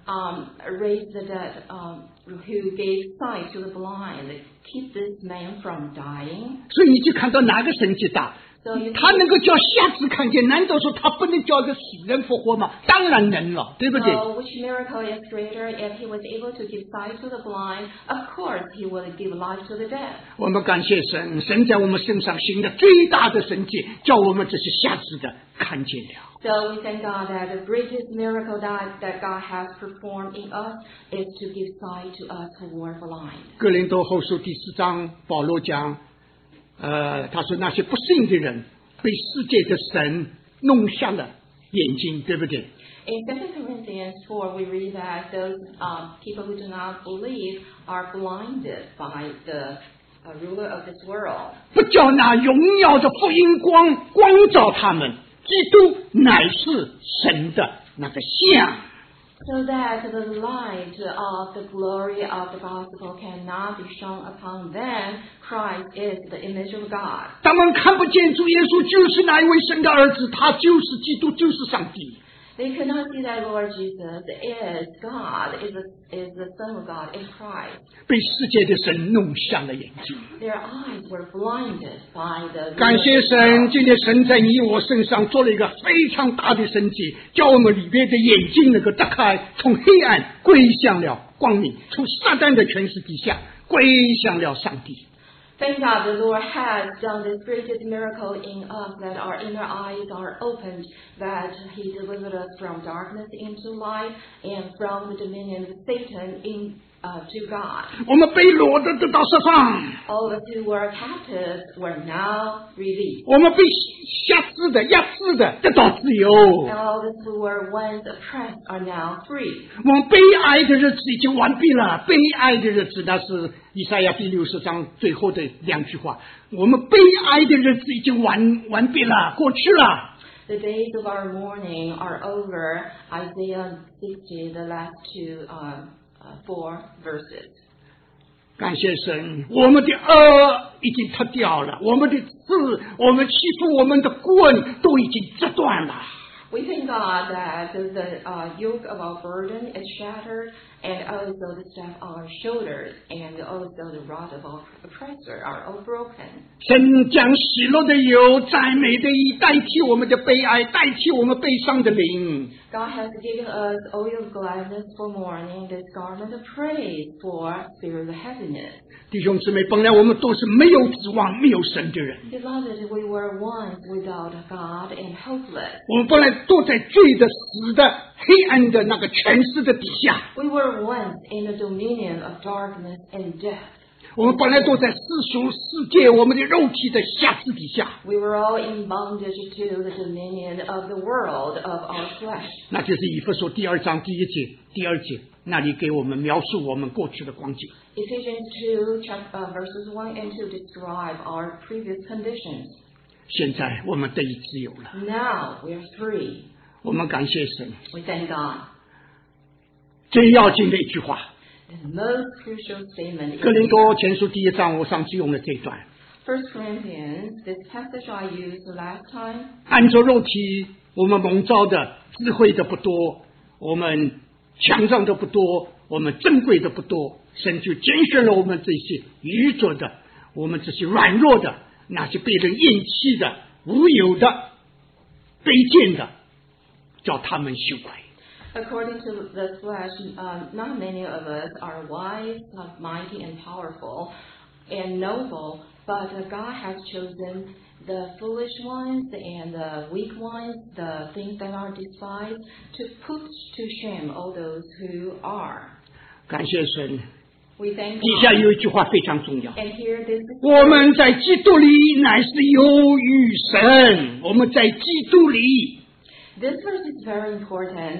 um, raised the dead, um, who gave sight to the blind, keep this man from dying. 所以你就看到哪个神迹大？ So you 他能够叫瞎子看见，难道说他不能叫个死人复活吗？当然能了，对不对？ So which miracle is greater? If he was able to give sight to the blind, of course he will give life to the dead. 我们感谢神，神在我们身上行的最大的神迹，叫我们这些瞎子的看见了。 So we thank God that the greatest miracle that, that God has performed in us is to give sight to us who were blind. 哥林多后书第四章，保罗讲，呃，他说那些不信的人被世界的神弄瞎了眼睛，对不对？ In Second Corinthians four, we read that those um, people who do not believe are blinded by the uh, ruler of this world. 不叫那荣耀的福音光光照他们，基督乃是神的那个像。 So that the light of the glory of the gospel cannot be shone upon them, Christ is the image of God. 他们看不见主耶稣就是那一位神的儿子，他就是基督，就是上帝。 They could not see that Lord Jesus is God, is the, is the Son of God, is Christ. 被世界的神弄瞎了眼睛。 Their eyes were blinded by the 感谢神，今天神在你我身上做了一个非常大的神迹，叫我们里边的眼睛能够打开，从黑暗归向了光明，从撒旦的权势底下归向了上帝。 Thank God the Lord has done this greatest miracle in us, that our inner eyes are opened, that He delivered us from darkness into light and from the dominion of Satan in, uh, to God. 我们被掳的得到释放， All of us who were captives were now released. 我们被辖制的、压制的得到自由。 And all of us who were once oppressed are now free. 我们悲哀的日子已经完毕了，悲哀的日子那是以赛亚第六十章最后的两句话。我们悲哀的日子已经完完毕了，过去了。 The days of our mourning are over. Isaiah sixty, the last two, uh, uh, four verses. 感谢神，我们的恶已经脱掉了，我们的刺，我们欺负我们的棍都已经折断了。 We thank God that the uh, yoke of our burden is shattered, and also the staff on our shoulders, and also the rod of our oppressor are all broken. 神将喜乐的油、赞美的意代替我们的悲哀，代替我们悲伤的灵。 God has given us oil of gladness for mourning, this garment of praise for spirit of heaviness. 弟兄姊妹，本来我们都是没有指望、没有神的人， Beloved, we were once without God and hopeless. 我们本来都在罪的、死的、黑暗的那个权势的底下， We were once in the dominion of darkness and death. 我们本来都在世俗世界我们的肉体的辖制底下。 We were all in bondage to the dominion of the world of our flesh. 那就是以弗所第二章第一节、第二节那里给我们描述我们过去的光景。 Ephesians two, chapter, uh, verses one and two describe our previous conditions. 现在我们得以自由了， Now we are free. 我们感谢神。 We thank God. 最要紧的一句话， The most crucial statement 哥林 is 多前书第一章，我上次用了这一段。 First Corinthians, this passage I used last time. 按照肉体，我们蒙召的、智慧的不多，我们强壮的不多，我们珍贵的不多，神就拣选了我们这些愚拙的，我们这些软弱的，那些被人厌弃的、无有的、卑贱的，叫他们羞愧。 According to the flesh, uh, not many of us are wise, not mighty, and powerful, and noble, but uh, God has chosen the foolish ones and the weak ones, the things that are despised, to put to shame all those who are. 感谢神。 We thank 底下 God. 有一句话非常重要， And here this is 我们在基督里乃是有与神，我们在基督里。 this verse is very important.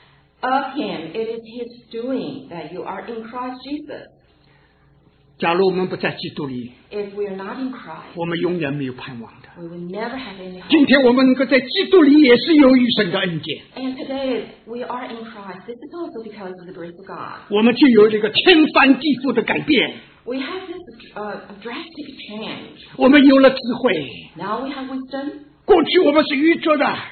Of Him, it is His doing that you are in Christ Jesus. 假如我们不在基督里， If we are not in Christ, 我们永远没有盼望的。 we will never have any hope. 今天我们能够在基督里，也是由于神的恩典， And today we are in Christ. This is also because of the grace of God. 我们就有这个天翻地覆的改变。 We have this uh, drastic change. 我们有了智慧， Now we have wisdom. 过去我们是愚拙的，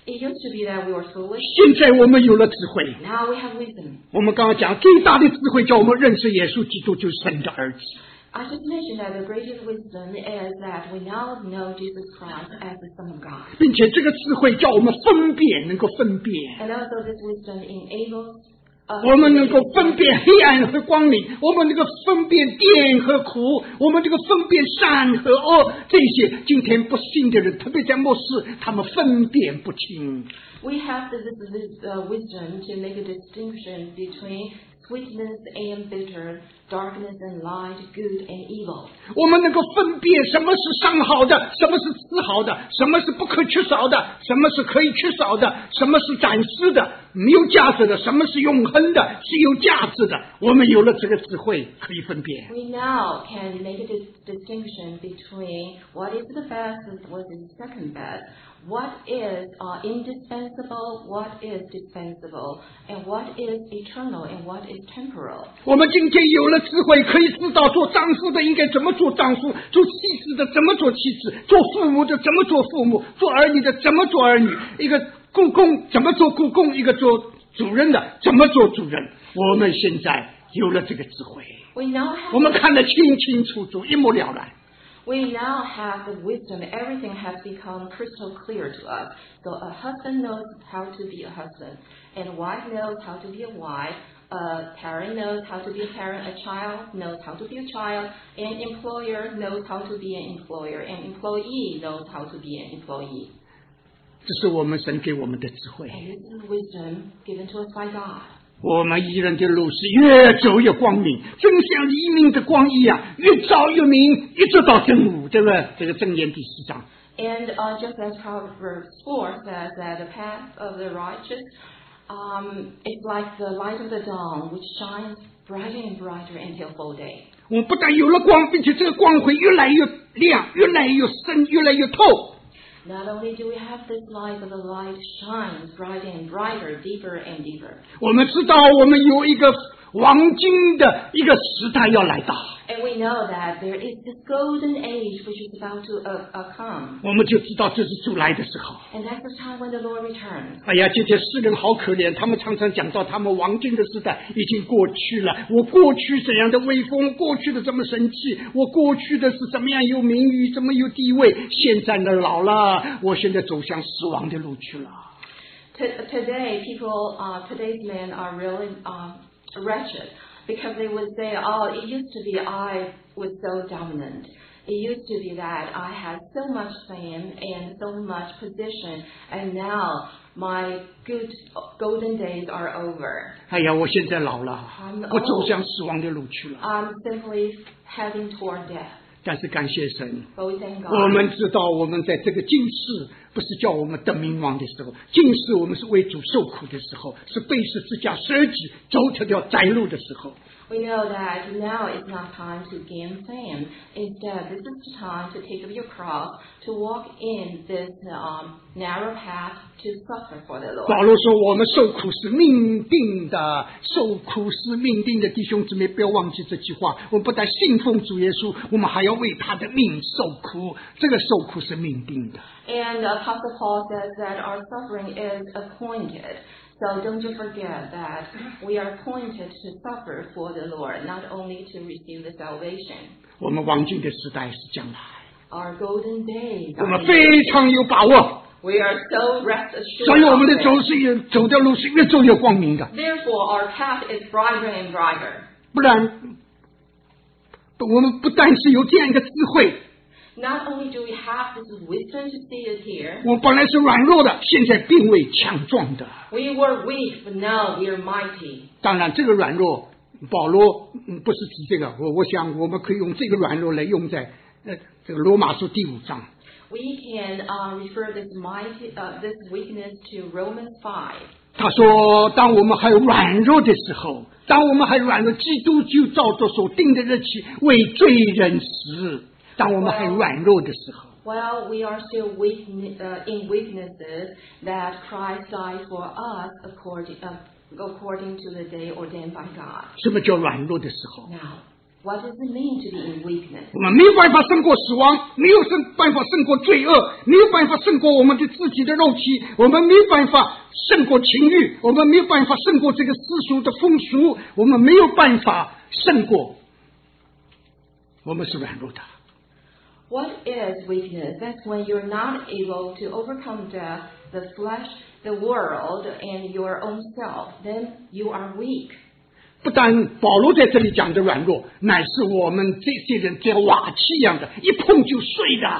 It used to be that we were foolish. 现在我们有了智慧。 Now we have wisdom. 我们刚刚讲最大的智慧叫我们认识耶稣基督就是神的儿子。 I just mentioned that the greatest wisdom is that we now know Jesus Christ as the Son of God. 并且这个智慧叫我们分辨，能够分辨， And also this wisdom enables us 我们能够分辨黑暗和光明，我们能够分辨甜和苦，我们能够分辨善和恶，这些今天不信的人，特别在末世，他们分辨不清。 We have this, this uh, wisdom to make a distinction between sweetness and bitter, darkness and light, good and evil. 我们能够分辨什么是上好的，什么是次好的，什么是不可缺少的，什么是可以缺少的，什么是暂时的，没有价值的，什么是永恒的，是有价值的。我们有了这个智慧，可以分辨。 We now can make a dis- distinction between what is the best and what is the second best, what is uh, indispensable, what is dispensable, and what is eternal and what is temporal. 我们今天有了智慧，可以知道做丈夫的应该怎么做丈夫，做妻子的怎么做妻子，做父母的怎么做父母，做儿女的怎么做儿女，一个雇工怎么做雇工，一个做主人的怎么做主人。我们现在有了这个智慧， We now have 我们看得清清楚楚，一目了然。 We now have the wisdom. Everything has become crystal clear to us. So a husband knows how to be a husband, and a wife knows how to be a wife. A parent knows how to be a parent. A child knows how to be a child. An employer knows how to be an employer. An employee knows how to be an employee. 这是我们神给我们的智慧。 And this is wisdom given to us by God. 我们一人的路是越走越光明，正像黎明的光一样，越照越明，一直到正午。这个这个箴言第四章。 And uh, just as Proverbs four says that the path of the righteous um, is like the light of the dawn, which shines brighter and brighter until full day. 我们不但有了光，并且这个光会越来越亮，越来越深，越来越透。 Not only do we have this light, but the light shines brighter and brighter, deeper and deeper. 我们知道，我们有一个黄金的一个时代要来到， And we know that there is this golden age which is about to uh, uh, come. 我们就知道这是主来的时候。 And that's the time when the Lord returns. 哎呀，这些诗人好可怜，他们常常讲到他们黄金的时代已经过去了。我过去怎样的威风，过去的怎么神气，我过去的是怎么样有名誉，怎么有地位，现在呢老了，我现在走向死亡的路去了。 T- today, people, uh, today's men are really um, wretched because they would say, oh, it used to be I was so dominant. It used to be that I had so much fame and so much position, and now my good golden days are over. 哎呀，我现在老了 I'm， 我走向死亡的路去了。 I'm simply heading toward death. 但是感谢神， But we thank 我 God. 们知道我们在这个今世不是叫我们得名望的时候，今世我们是为主受苦的时候，是背十字架舍己走这条窄路的时候。 We know that now is not time to gain fame. Instead, this is the time to take up your cross, to walk in this um, narrow path to suffer for the 保 Lord. 罗说：“我们受苦是命定的，受苦是命定的。”弟兄姊妹，不要忘记这句话。我们不但信奉主耶稣，我们还要为他的命受苦。这个受苦是命定的。 And Apostle Paul says that our suffering is appointed. So don't you forget that we are appointed to suffer for the Lord, not only to receive the salvation. 我们黄金的时代是将来， Our golden days 我 are 们 near. 非常有把握。 We are so rest assured 所以我们的 of 走 it. 是越走的路是越走越光明的。 Therefore, our path is brighter and brighter. 不然，我们不但是有这样一个智慧， Not only do we have this wisdom to see it here, 我本来是软弱的，现在变为强壮的。 we were weak, but now we are mighty. 当然，这个软弱，保罗嗯不是提这个，我我想我们可以用这个软弱来用在呃这个罗马书第五章。 We can uh, refer this mighty, uh, this weakness to Romans five. 他说：“当我们还软弱的时候，当我们还软弱，基督就照着所定的日期为罪人死。当我们还软弱的时候， While we are still weak, uh, in weaknesses, that Christ died for us according, uh, according to the day ordained by God. 什么叫软弱的时候？ Now, What does it mean to be in weakness? 我们没有办法胜过死亡，没有胜办法胜过罪恶，没有办法胜过我们的自己的肉体，我们没有办法胜过情欲，我们没有办法胜过这个世俗的风俗，我们没有办法胜过，我们是软弱的。 What is weakness? That's when you're not able to overcome death, the flesh, the world, and your own self. Then you are weak. 不但保罗在这里讲的软弱，乃是我们这些人像瓦器一样的，一碰就碎的。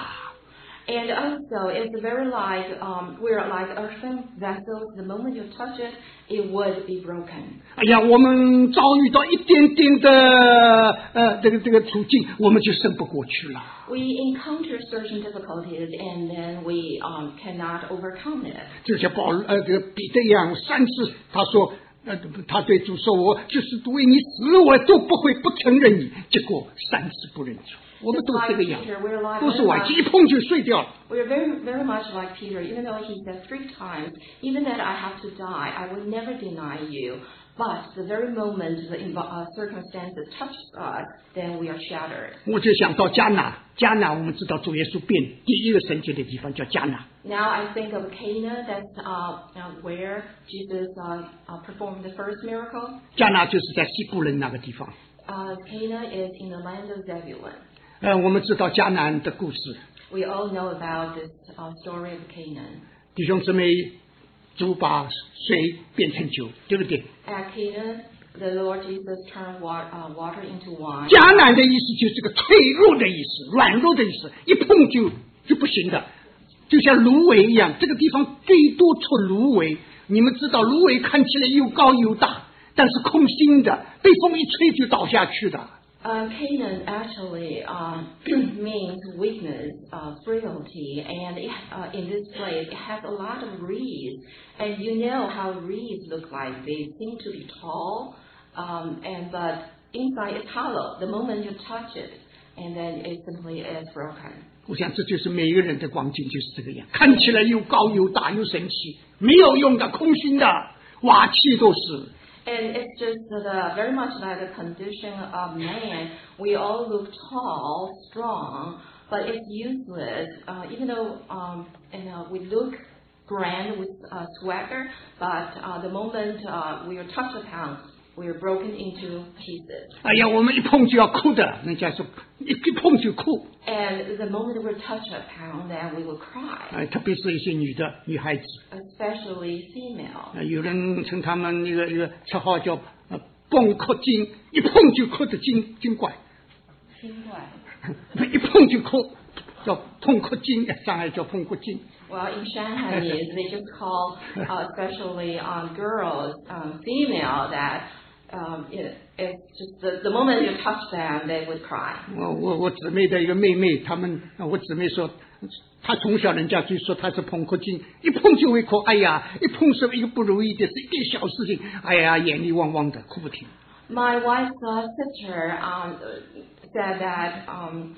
And also, it's very like um, we're like earthen vessels. The moment you touch it, it would be broken. 哎呀，我们遭遇到一点点的呃这个这个处境，我们就胜不过去了。 We encounter certain difficulties, and then we um, cannot overcome it. 就像保呃这个彼得一样，三次他说。呃，他对主说：“我就是为你死，我都不会不承认你。”结果三次不认主，我们都这个样，都是瓦器，一碰就碎掉了。 We're very, very much like Peter. Even though he said three times, even that I have to die, I will never deny you. But the very moment the uh, circumstances touch us, then we are shattered. 我就想到迦南，迦南我们知道主耶稣变第一个神迹的地方叫迦南。 Now I think of Cana, that's uh, where Jesus uh, uh, performed the first miracle. 迦南就是在西布伦那个地方。 Uh, Cana is in the land of Zebulun. 呃，我们知道迦南的故事。 We all know about this uh, story of Canaan. 弟兄姊妹，主把水变成酒，对不对？ At Cana, the Lord Jesus turned water, uh, water into wine. 迦南的意思就是个脆弱的意思，软弱的意思，一碰就就不行的，就像芦苇一样。这个地方最多出芦苇，你们知道芦苇看起来又高又大，但是空心的，被风一吹就倒下去的。 Uh, Canaan actually uh, means weakness, uh, frailty, and it, uh, in this place it has a lot of reeds. And you know how reeds look like. They seem to be tall, um, and but inside it's hollow. The moment you touch it, and then it simply is broken. 我想这就是每一个人的光景，就是这个样，看起来又高又大又神奇，没有用的，空心的，瓦器都是。 And it's just the, very much like the condition of man. We all look tall, strong, but it's useless. Uh, even though um, and, uh, we look grand with uh, swagger, but uh, the moment uh, we are touched upon, we are broken into pieces. 哎呀，我们一碰就要哭的，人家说一一碰就哭。 And the moment we're touched upon, then we will cry. 哎，特别是一些女的女孩子。 Especially female. 有人称他们那个一个绰号叫呃蹦哭精，一碰就哭的精精怪。 精怪。 一碰就哭，叫碰哭精，上海叫碰哭精。 Well, in Shanghainese, they just call, uh, especially um, girls, um, female, that um, it, it's just the, the moment you touch them, they would cry. 我我我姊妹的一个妹妹，他们我姊妹说，她从小人家就说她是碰哭精，一碰就会哭，哎呀，一碰是一个不如意的，是一件小事情，哎呀，眼泪汪汪的，哭不停。 My wife's uh, sister um, said that. Um,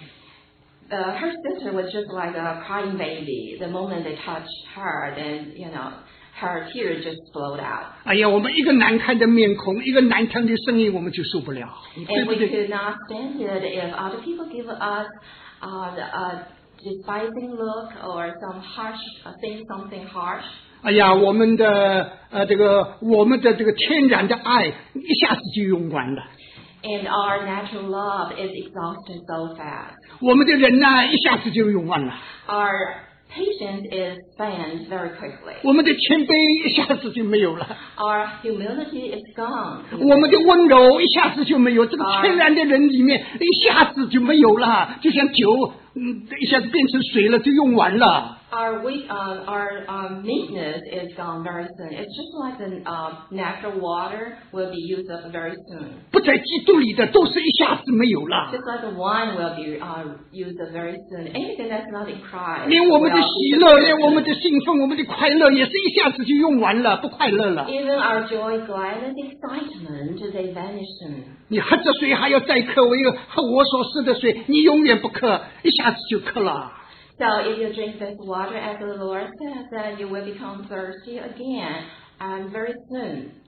Uh, her sister was just like a crying baby. The moment they touched her, then, you know, her tears just flowed out. 哎呀，我们一个难看的面孔，一个难听的声音，我们就受不了，对 And 不 we 对？ could not stand it if other people give us uh, a despising look or some harsh, uh, saying something harsh. 哎呀，我们的呃这个我们的这个天然的爱一下子就用完了。 And our natural love is exhausted so fast. 我们的忍耐一下子就用完了。 Our patience is spent very quickly. 我们的谦卑一下子就没有了。 Our humility is gone. 我们的温柔一下子就没有，这个天然的人里面一下子就没有了，就像酒，嗯，一下子变成水了，就用完了。 Our weak, uh, our um, meekness is gone very soon. It's just like the uh, natural water will be used up very soon. 不在基督里的都是一下子没有了。 Just like the wine will be uh, used up very soon. Anything that's not in Christ. 连我们的 will 喜 be 乐， very 连我们 soon. 的兴奋，我们的快乐，也是一下子就用完了，不快乐了。 Even our joy, gladness, excitement, they vanish soon. 你喝着水还要再渴，我又喝我所施的水，你永远不渴，一下子就渴了。 So if you drink this water, as the Lord says, then you will become thirsty again, and very soon.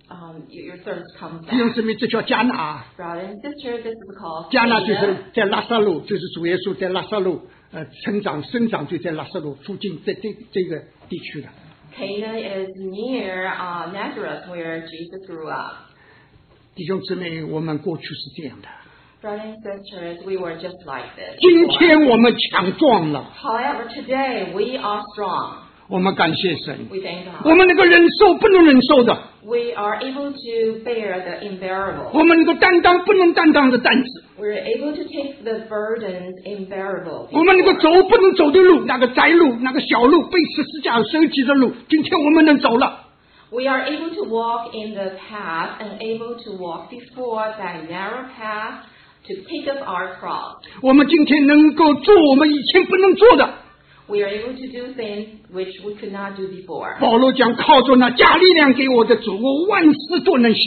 um, your, your thirst comes 弟兄 back. 姊妹，这叫迦拿。 Brother and sister, this is called 迦拿就是 Cana. 在拉萨路，就是主耶稣在拉萨路呃成长生长，就在拉萨路附近这这这个地区的。 Cana is near uh, Nazareth, where Jesus grew up. 弟兄姊妹，我们过去是这样的， Brothers and sisters, we were just like this. 今天我们强壮了， However, today we are strong. 我们感谢神， We thank 我 God. 们能够忍受不能忍受的， We are able to bear the unbearable. 我们能够担当不能担当的担子， We're able to take the burdens unbearable. 我们能够走不能走的路，那个窄路，那个小路，被十字架舍己的路，今天我们能走了。 We are able to walk in the path and able to walk before that narrow path to pick up our cross. 我们今天能够做我们以前不能做的。 We are able to do things which we could not do before. 保罗讲，靠着那加力量给我的主，我万事都能行。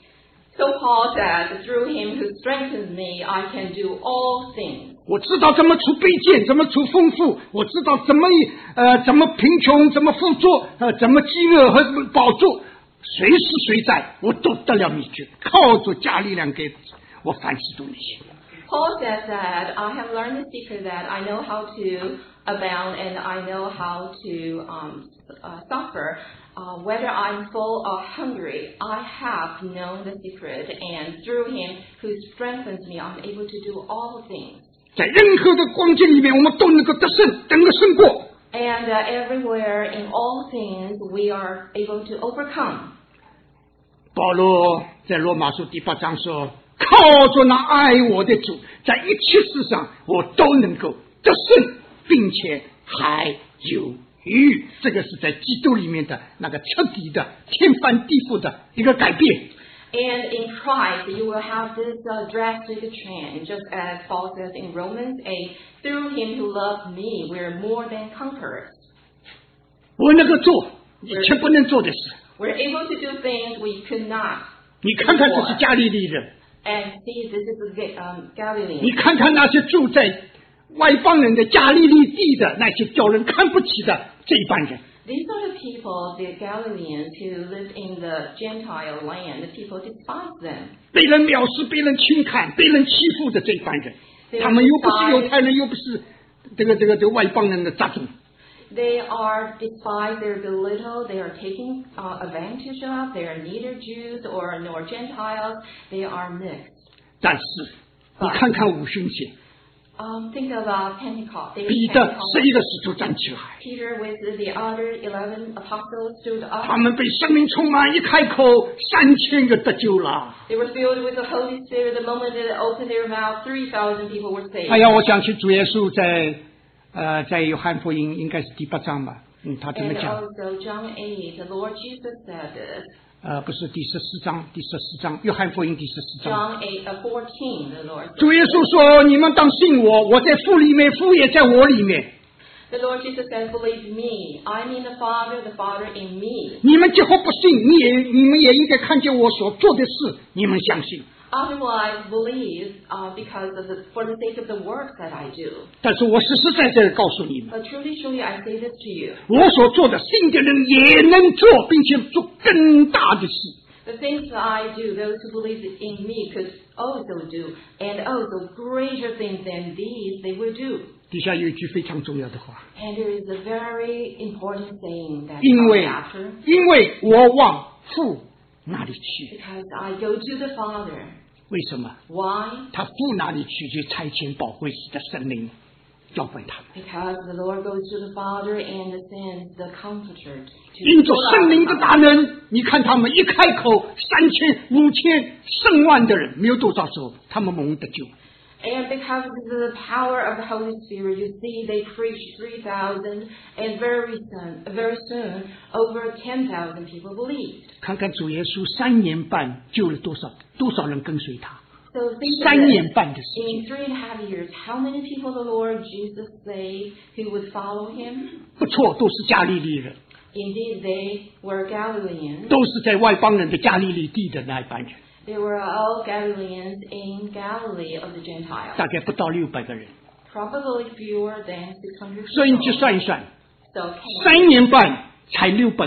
So Paul said, through him who strengthens me, I can do all things. 我知道怎么处卑贱，怎么处丰富，我知道怎么呃怎么贫穷，怎么富足，呃怎么饥饿和饱足，随时随在我都得了秘诀，靠着加力量给我凡事都能行。 Paul says that I have learned the secret that I know how to abound and I know how to um, uh, suffer. Uh, whether I'm full or hungry, I have known the secret, and through him who strengthens me, I'm able to do all things. 在任何的光景里面，我们都能够得胜，能够胜过。 And uh, everywhere, in all things, we are able to overcome. 保罗在罗马书第八章说：“靠着那爱我的主，在一切事上我都能够得胜，并且还有余。”这个是在基督里面的那个彻底的天翻地覆的一个改变。 And in Christ, you will have this uh, drastic change, just as Paul says in Romans eight, through him who loved me, we're more than conquerors. 我能够做以前不能做的事。 We're able to do things we could not. 你看看这是加利利人， And see, this is the um, 你 Galileans. 看看那些住在外邦人的加利利地的那些叫人看不起的这一班人。 These are the people, the Galileans, who lived in the Gentile land. The people despise them. 被人藐视、被人轻看、被人欺负的这一班人，他们又不是犹太人，又不是这个这个这个外邦人的杂种。 They are despised, they're belittled, they are taken uh, advantage of, they are neither Jews or nor Gentiles, they are mixed. 但是你看看五旬节， Um, think about Pentecost. Day of 彼得 Pentecost. 十一个使徒站起来， Peter with the other eleven apostles stood 他 up. 们被生命充满，一开口，三千个得救了。 They were filled with the Holy Spirit. The moment they opened their mouth, three thousand people were saved. 哎呀，我想起主耶稣在呃在约翰福音应该是第八章吧，嗯，他这么 And 讲， also John eight, the Lord Jesus said this. 呃，不是第十四章，第十四章，约翰福音第十四章。 John eight, uh, fourteen, the Lord said. 主耶稣说：“你们当信我，我在父里面，父也在我里面。 The Lord Jesus said, believe me. I'm in the Father, the Father in me. 你们结果不信，你也你们也应该看见我所做的事，你们相信。 Otherwise, believe uh, because of the, for the sake of the work that I do. 但是我实实在在的告诉你们， But truly, truly, I say this to you. 我所做的，信的人也能做，并且做更大的事。 The things that I do, those who believe in me could also do. And also, greater things than these they will do. 底下有一句非常重要的话， And there is a very important saying that 因 comes 为 after. 因为我往父那里去。 Because I go to the Father. 为什么？ Why? 他父那里去，就差遣宝贵师的圣灵教会他们。 Because the Lord goes to the Father and sends the Comforter to 因着 fill 圣灵的 our 大能，你看他们一开口，三千、五千、上万的人，没有多少时候，他们蒙得救。 And because of the power of the Holy Spirit, you see they preach three thousand, and very soon, very soon, over ten thousand people believed. 看看主耶稣三年半救了多少多少人跟随他？ So think 三 of 年 it. 半的时 In 间， three and a half years, how many people the Lord Jesus saved who would follow him? 不错，都是加利利人， Indeed, they were Galileans. 都是在外邦人的加利利地的那一班人， They were all Galileans in Galilee of the Gentiles. 大概不到六百个人。 Probably fewer than six hundred 所以你就 people. 算一算， So, count. 三年半才六百个人，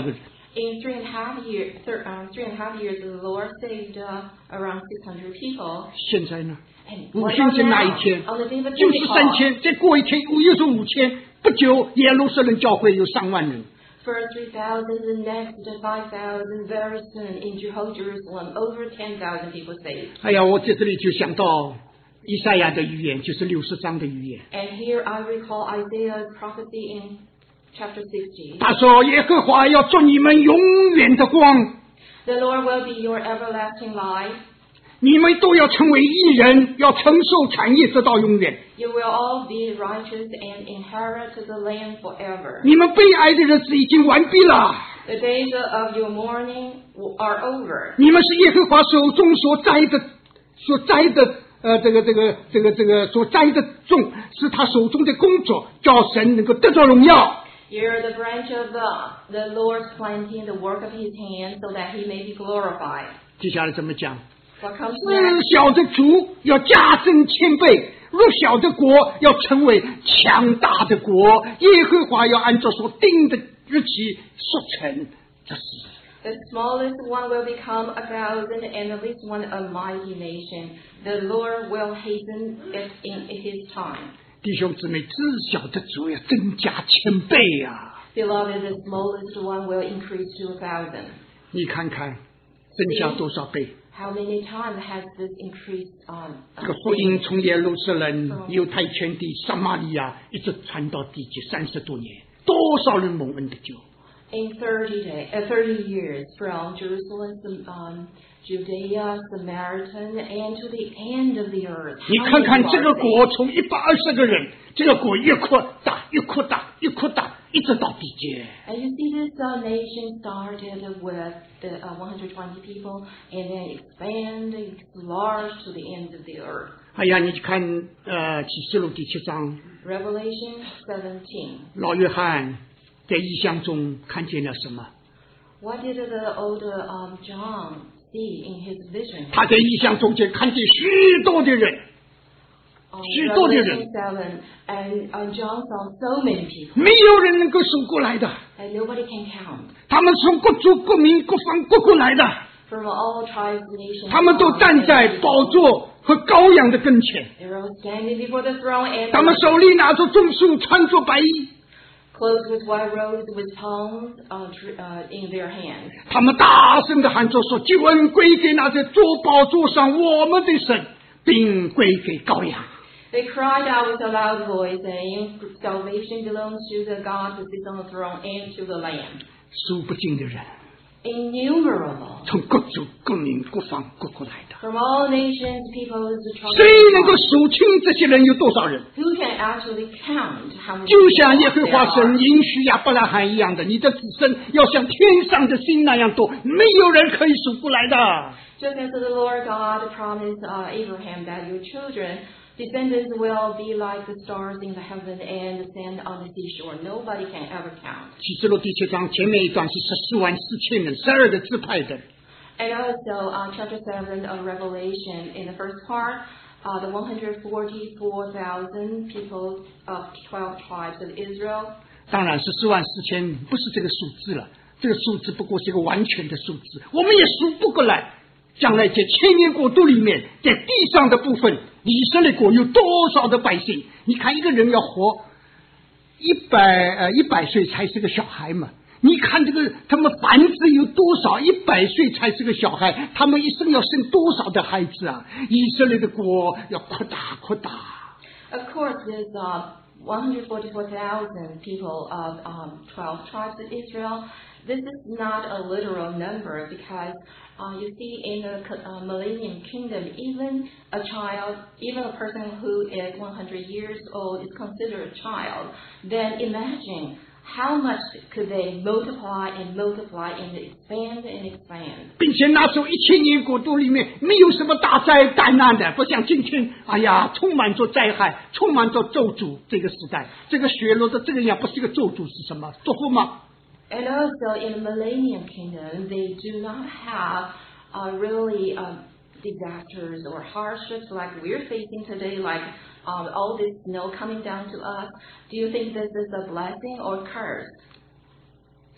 In three and a half years, thir, uh, three and a half years, the Lord saved uh, around six hundred people. 现在呢？ And 五 what 旬 about 节那一 now? 天 On the day of 就是三 Pentecost, 千，再过一天又是五千，不久耶路撒冷教会有上万人。 first three thousand, the next five thousand, very soon in Jeho- Jerusalem, over ten thousand people saved. 哎呀，我在这里就想到以赛亚的预言，就是六十章的预言。 And here I recall Isaiah's prophecy in chapter sixty. 他说：“耶和华要做你们永远的光， The Lord will be your everlasting light. 你们都要成为义人，要承受产业，直到永远。 You will all be righteous and inherit the land forever. 你们悲哀的日子已经完毕了， The days of your mourning are over. 你们是耶和华手中所栽的，所栽的，呃，这个这个这个这个所栽的种，是他手中的工作，叫神能够得到荣耀。” You're the branch of uh, the Lord's planting, the work of His hand, so that He may be glorified. 接下来怎么讲？ What comes 是 next? 小的主要加增千倍，若小的国要成为强大的国，耶和华要按照所定的日期说成这事。 The smallest one will become a thousand, and the least one a mighty nation. The Lord will hasten it in His time. 弟兄姊妹，至小的主要增加千倍啊！ Beloved, the smallest one will increase to a thousand. 你看看，增加多少倍？ How many times has this increased on? 这个福音从耶路撒冷、犹太全地、撒玛利亚一直传到地极三十多年，多少人蒙恩的救？ In thirty days, uh, thirty years, from Jerusalem, um, Judea, Samaritan, and to the end of the earth. 你 How 看 many 看 are 这个 saved? 国从一百二十个人，这个国越扩大，越扩大，越扩大，一直到地界。 And you see, this uh, nation started with the uh, one hundred twenty people, and then expand, enlarge to the ends of the earth. 哎呀，你看，呃，启示录第七章， Revelation seventeen. 老约翰在异象中看见了什么？ What did the older um, John see in his vision? 他在异象中间看见许多的人， Um, 许多的 Revelation 人， seven, and uh, John saw so many people, 没有人能够数过来的。 and nobody can count. 他们从各族、各民、各方、各国来的， From all tribes, nations, 他们都站在宝座和羔羊的跟前， they're all standing before the throne, and 他们手里拿着棕树，穿着白衣， clothed with white robes, with palms uh, tr- uh, in their hands. 他们大声的喊着说：“救恩归给那在坐宝座上我们的神，并归给羔羊。” They cried out with a loud voice, saying, "Salvation belongs to the God who sits on the throne and to the Lamb." 数不尽的人， Innumerable. 从各族、各民、各方、各国来的， From all nations, peoples, 谁能够 tribes, 数清这些人有多少人？ who can actually count how many 就像耶 people 和 there 华 are? 神应许亚伯拉罕一样的，你的子孙要像天上的星那样多，没有人可以数过来的。 Just as the Lord God promised uh, Abraham that your children, descendants will be like the stars in the heaven and the sand on the seashore. Nobody can ever count. 启示录第七章前面一段是十四万四千人，十二个支派的。 And also, uh, chapter seven of Revelation, in the first part, uh, the one hundred forty-four thousand people of twelve tribes of Israel. 当然，十四万四千不是这个数字了，这个数字不过是一个完全的数字，我们也数不过来。将来在千年国度里面，在地上的部分，以色列国有多少的百姓？你看一个人要活一百呃一百岁才是个小孩嘛？你看这个他们繁殖有多少？一百岁才是个小孩，他们一生要生多少的孩子啊？以色列的国要扩大扩大。 Of course, there's uh, one hundred forty-four thousand people of um, twelve tribes of Israel. This is not a literal number because uh, you see in the uh, Millennium Kingdom, even a child, even a person who is one hundred years old is considered a child. Then imagine how much could they multiply and multiply and expand and expand. 并且那时候一千年国度里面没有什么大灾大难的，不像今天，哎呀，充满着灾害，充满着咒诅。这个时代，这个血落的这个样不是一个咒诅是什么？祝福吗？ And also in the Millennium Kingdom, they do not have uh, really uh, disasters or hardships like we're facing today, like um, all this snow coming down to us. Do you think this is a blessing or curse?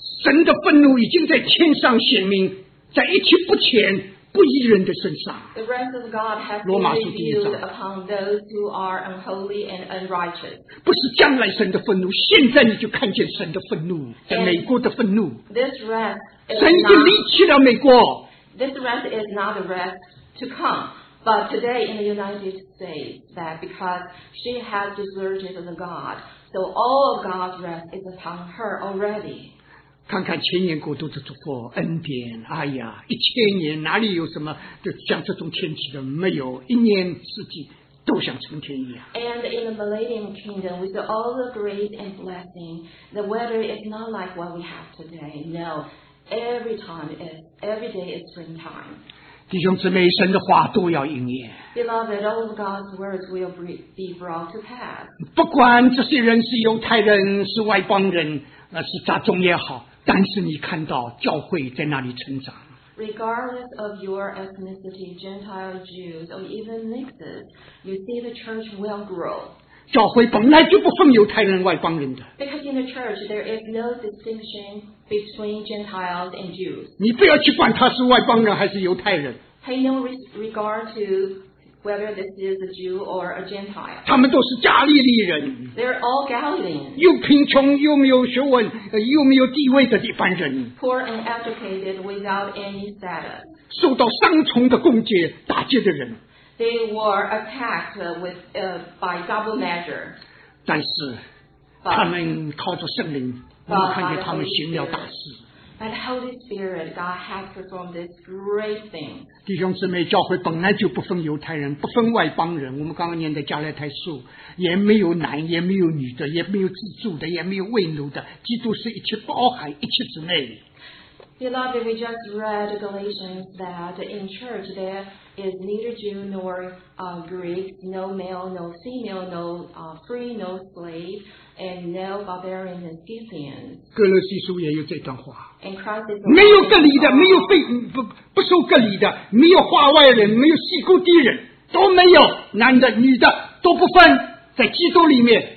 神的愤怒已经在天上显明，在一去不前不义人的身上。 The wrath of God has 罗 been 马书第一 revealed 章 upon those who are unholy and unrighteous. 不是将来神的愤怒，现在你就看见神的愤怒，在美国的愤怒。 This wrath is 神已经 not, 离弃了美国， this wrath is not the wrath to come. But today in the United States, that because she has deserted the God, so all of God's wrath is upon her already. 看看千年国度的祝福恩典，哎呀，一千年哪里有什么就像这种天气的？没有，一年四季都像春天一样。 And in the Millennium Kingdom, with all the grace and blessing, the weather is not like what we have today. No, every time is every day is springtime. 弟兄姊妹，神的话都要应验。 Beloved, all of God's words will be brought to pass. 不管这些人是犹太人，是外邦人，呃，是杂种也好，但是你看到教会在那里成长。 Regardless of your ethnicity, Gentile, Jews, or even mixes, you see the church will grow. 教会本来就不分犹太人、外邦人的。 Because in the church, there is no distinction between Gentiles and Jews. 你不要去管他是外邦人还是犹太人， Pay no re- regard to whether this is a Jew or a Gentile. 他们都是加利利人， They're all Galileans, 又贫穷又没有学问、呃又没有地位的一般人， poor and educated without any status. 受到双重的攻击、打击的人。 They were attacked uh, with uh, by double measure. 但是 But, 他们靠着圣灵，我们看见他们行了大事。 by the Holy Spirit, God has performed this great thing. 弟兄姊妹，教会本来就不分犹太人，不分外邦人。我们刚刚念的加拉太书，也没有男，也没有女的，也没有自助的，也没有为奴的。基督是一切包含，一切之内。 Beloved, we just read Galatians that in church there is neither Jew nor uh, Greek, no male, no female, no uh, free, no slave, and no barbarians and Scythians. 哥罗西书也有这段话。 And Christ is 没有隔离的，没有被不不受隔离的，没有化外人，没有西沟地人，都没有，男的女的都不分，在基督里面，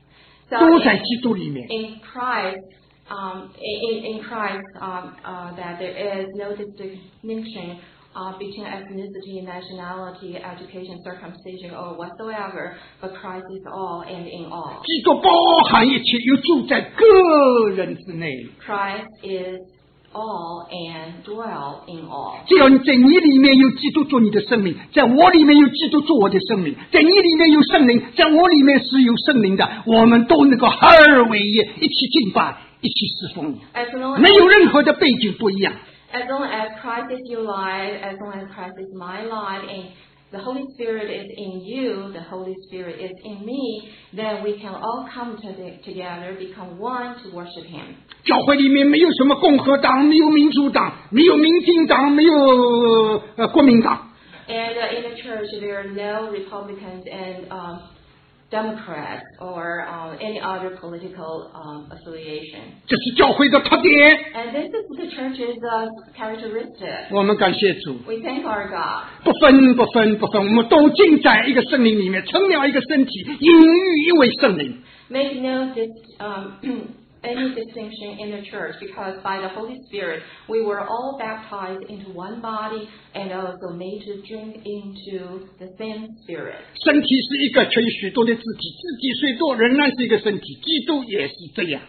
So 都 in- 在基督里面。 in Christ, um, in, in Christ, um, uh, that there is no distinction uh, between ethnicity, nationality, education, circumcision, or whatsoever, but Christ is all and in all. 基督包含一切，又住在个人之内。 Christ is all and dwell in all. 只要你在你里面有基督做你的生命，在我里面有基督做我的生命，在你里面有圣灵，在我里面是有圣灵的，我们都能够合而为一，一起敬拜，一起侍奉。 As long 没 as, 有任何的背景不一样。 as long as Christ is your life, as long as Christ is my life, and the Holy Spirit is in you, the Holy Spirit is in me, then we can all come to the, together, become one to worship Him. 教会里面没有什么共和党，没有民主党，没有民进党，没有呃国民党。 And uh, in the church, there are no Republicans and um, Democrats or um, any other political um, affiliation. 这是教会的特点。 And this is the church's uh, characteristic. 我们感谢主， We thank our God. 不分不分不分，我们都浸在一个圣灵里面，成了一个身体，隐喻一位圣灵。 Make no dis, um, any distinction in the church, because by the Holy Spirit we were all baptized into one body and also made to drink into the same Spirit. 身体是一个，却有许多的肢体，肢体虽多，仍然是一个身体。基督也是这样。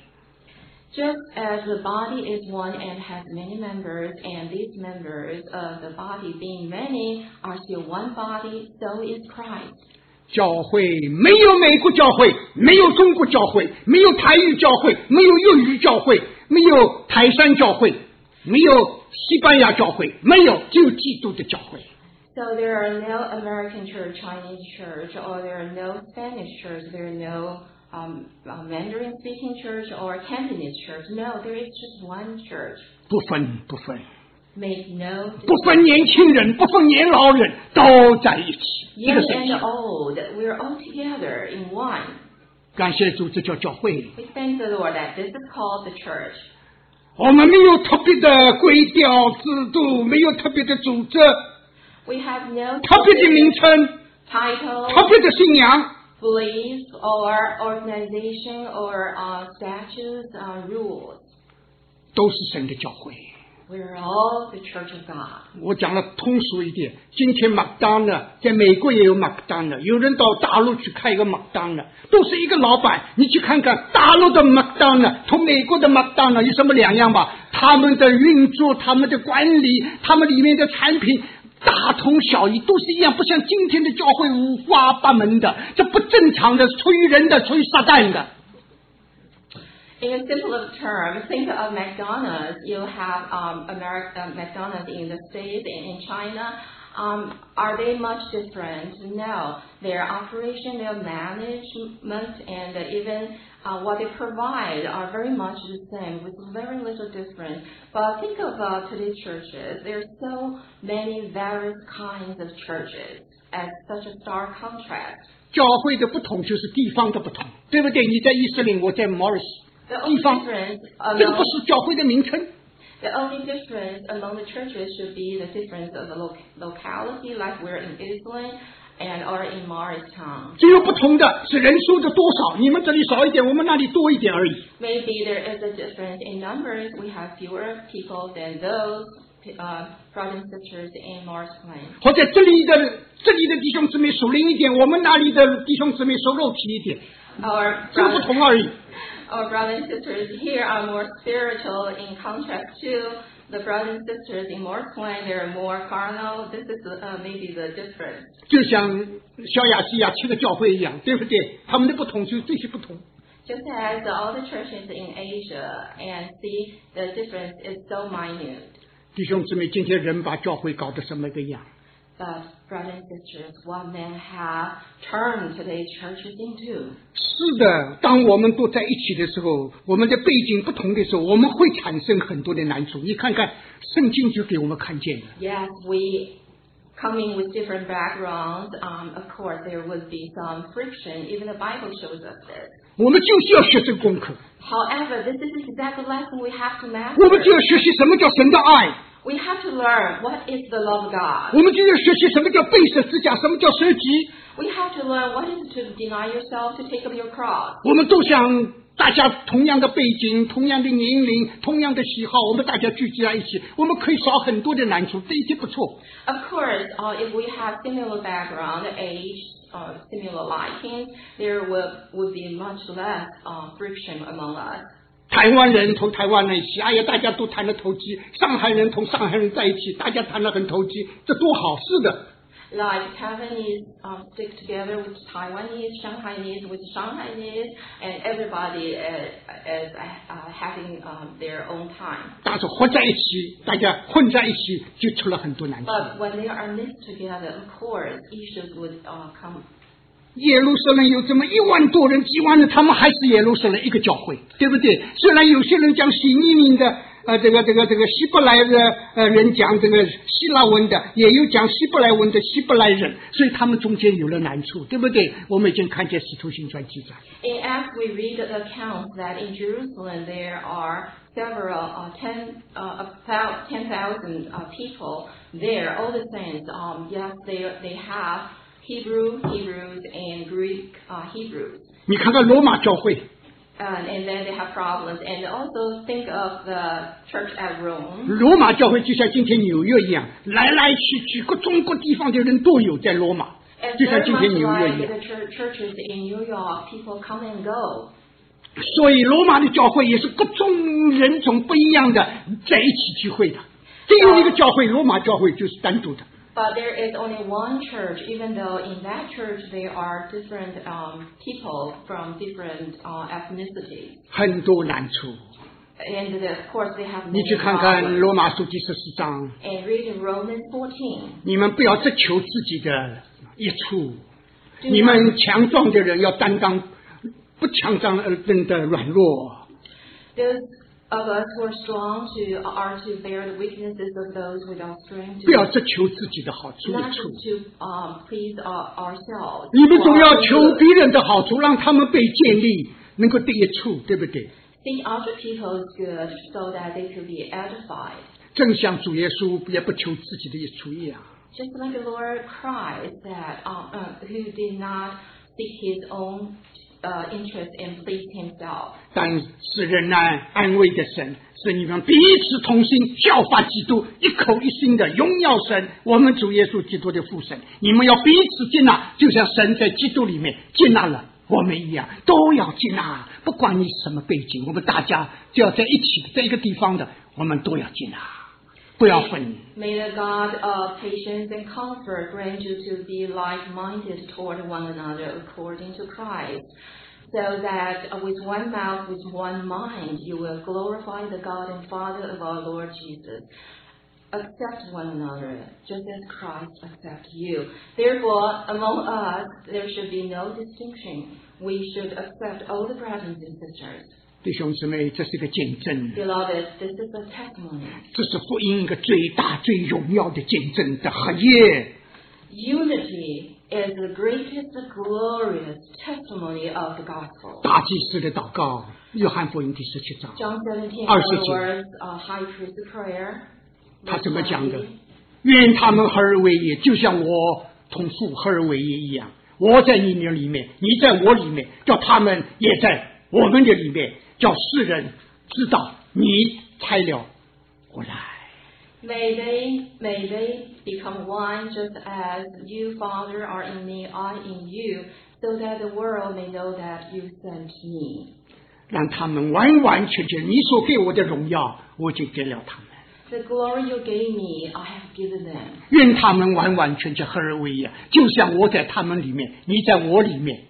Just as the body is one and has many members, and these members of the body being many are still one body, so is Christ. 教会没有美国教会，没有中国教会，没有台语教会，没有粤语教会，没有台山教会，没有西班牙教会，没有，只有基督的教会。 So there are no American church, Chinese church, or there are no Spanish church, there are no um, uh, Mandarin speaking church or Cantonese church. No, there is just one church. 不分不分， Make no 不分年轻人，不分年老人，都在一起。一 young 个身体 and。old. We're all together in one. 感谢主，这叫教会。 We thank the Lord that this is called the church. 我们没有特别的规条制度，没有特别的组织， We have no 特别的名称， title, 特别的信仰。 belief, or organization, or uh, statutes, uh, rules. 都是神的教会。 We're all the Church of God. 我讲的通俗一点，今天麦当劳在美国也有麦当劳，有人到大陆去开一个麦当劳，都是一个老板。你去看看大陆的麦当劳同美国的麦当劳有什么两样吧？他们的运作、他们的管理、他们里面的产品大同小异，都是一样，不像今天的教会五花八门的，这不正常的，出于人的，出于撒旦的。 In a simpler term, think of McDonald's. You have um, America, McDonald's in the States and in China. Um, are they much different? No. Their operation, their management, and even uh, what they provide are very much the same, with very little difference. But think of uh, today's churches. There are so many various kinds of churches as such a stark contrast. 教会的不同就是地方的不同，对不对？你在伊斯林，我在 Morris。 The only difference 这个不是教会的名称。 The only difference among the churches should be the difference of the loc locality, like we're in Islam and or in Morristown. 只有不同的是人数的多少，你们这里少一点，我们那里多一点而已。 Maybe there is a difference in numbers. We have fewer people than those uh, brothers and sisters in Morris Plain. 或者这里的这里的弟兄姊妹属灵一点，我们那里的弟兄姊妹属肉体一点， Our 这个不同而已。 Our brothers and sisters here are more spiritual in contrast to the brothers and sisters in Morris Plain. They're more carnal. This is uh, maybe the difference. 就像小亚细亚七个教会一样，对不对？他们的不同就是这些不同。 Just as all the churches in Asia, and see the difference is so minute. 弟兄姊妹，今天人把教会搞得什么个样？ But brothers and sisters, what men have turned today's churches into. 是的，当我们都在一起的时候，我们的背景不同的时候，我们会产生很多的难处。你看看圣经就给我们看见了。 Yes, we coming with different backgrounds. Um, of course, there would be some friction. Even the Bible shows us this. 我们就是要学这个功课。 However, this is exactly the lesson we have to 我们 master. 就要学习什么叫神的爱。 We have to learn what is the love of God. 我们就要学习什么叫背十字架，什么叫舍己。 We have to learn what is to deny yourself, to take up your cross. 我们都想大家同样的背景、同样的年龄、同样的喜好，我们大家聚集在一起，我们可以少很多的难处，这一点不错。 Of course, uh, if we have similar background, age, uh, similar likings, there will would be much less uh, friction among us. 台湾人同台湾人一起，哎呀，大家都谈得投机；上海人同上海人在一起，大家谈得很投机，这多好！是的。 Like Taiwanese um, stick together with Taiwanese, Shanghainese with Shanghainese, and everybody is, is uh, having um, their own time. 但是混在一起，大家混在一起，就出了很多难题。 But when they are mixed together, of course, issues would uh, come. 耶路撒冷有这么一万多人、几万人，他们还是耶路撒冷一个教会，对不对？虽然有些人讲希利尼的，呃，这个这个这个希伯来的呃人讲这个希腊文的，也有讲希伯来文的希伯来人，所以他们中间有了难处，对不对？我们已经看见使徒行传记载。 In Acts, we read the account that in Jerusalem there are several, uh, ten, uh, about ten thousand uh, people there, all the saints. Um, yes, they they have Hebrew Hebrews and Greek uh, Hebrews. 你看看罗马教会， And, and then they have problems. And also think of the church at Rome. 罗马教会就像今天纽约一样，来来去去，各种各地方的人都有在罗马， And 就像 very 今 much 天纽约一 like 样。 the church, churches in New York, people come and go. 所以罗马的教会也是各种人种不一样的在一起聚会的。只有一个教会，罗马教会就是单独的。 But there is only one church, even though in that church there are different um, people from different uh, ethnicities. 很多难处。 And of course they have 你 many 去看看 problems. 罗马书第十四章， And read Romans fourteen. 你们不要只求自己的益处， Do 你 not, 们强壮的人要担当不强壮的人的软弱。 those of us who are strong to are to bear the weaknesses of those without strength. 不要只求自己的好处 Not 益处， just to um, please our, ourselves. 你们总 or 要 our 求 good. 别人的好处，让他们被建立，能够得益处，对不对？ Seek other people's good so that they could be edified. 正像主耶稣也不求自己的益处一样。 Just like the Lord Christ that um, uh, who did not seek his own uh, interest in please himself. 但是忍耐安慰的神，是你们彼此同心，效法基督，一口一心的荣耀神，我们主耶稣基督的父神。你们要彼此接纳，就像神在基督里面接纳了我们一样，都要接纳。不管你什么背景，我们大家就要在一起，在一个地方的，我们都要接纳，不要分。 May the God of patience and comfort grant you to be like-minded toward one another according to Christ, so that with one mouth, with one mind, you will glorify the God and Father of our Lord Jesus. Accept one another, just as Christ accepts you. Therefore, among us, there should be no distinction. We should accept all the brothers and sisters. 弟兄姊妹，这是个见证， Beloved, this is a testimony. 这是福音一个最大最荣耀的见证的核业。 Unity is the greatest, glorious testimony of the gospel. 大祭司的祷告，约翰福音第十七章， John seventeen, 二十 our 节， Lord's uh, high priest prayer. 他 verse 怎么讲的 twenty.？ 愿他们合而为一，就像我同父合而为一一样。我在你们里面，你在我里面，叫他们也在我们的里面，叫世人知道你差了我来。 May they, may they become one, just as you, Father, are in me, I in you, so that the world may know that you sent me. 让他们完完全全，你所给我的荣耀，我就给了他们。 The glory you gave me, I have given them. 愿他们完完全全合而为一，就像我在他们里面，你在我里面。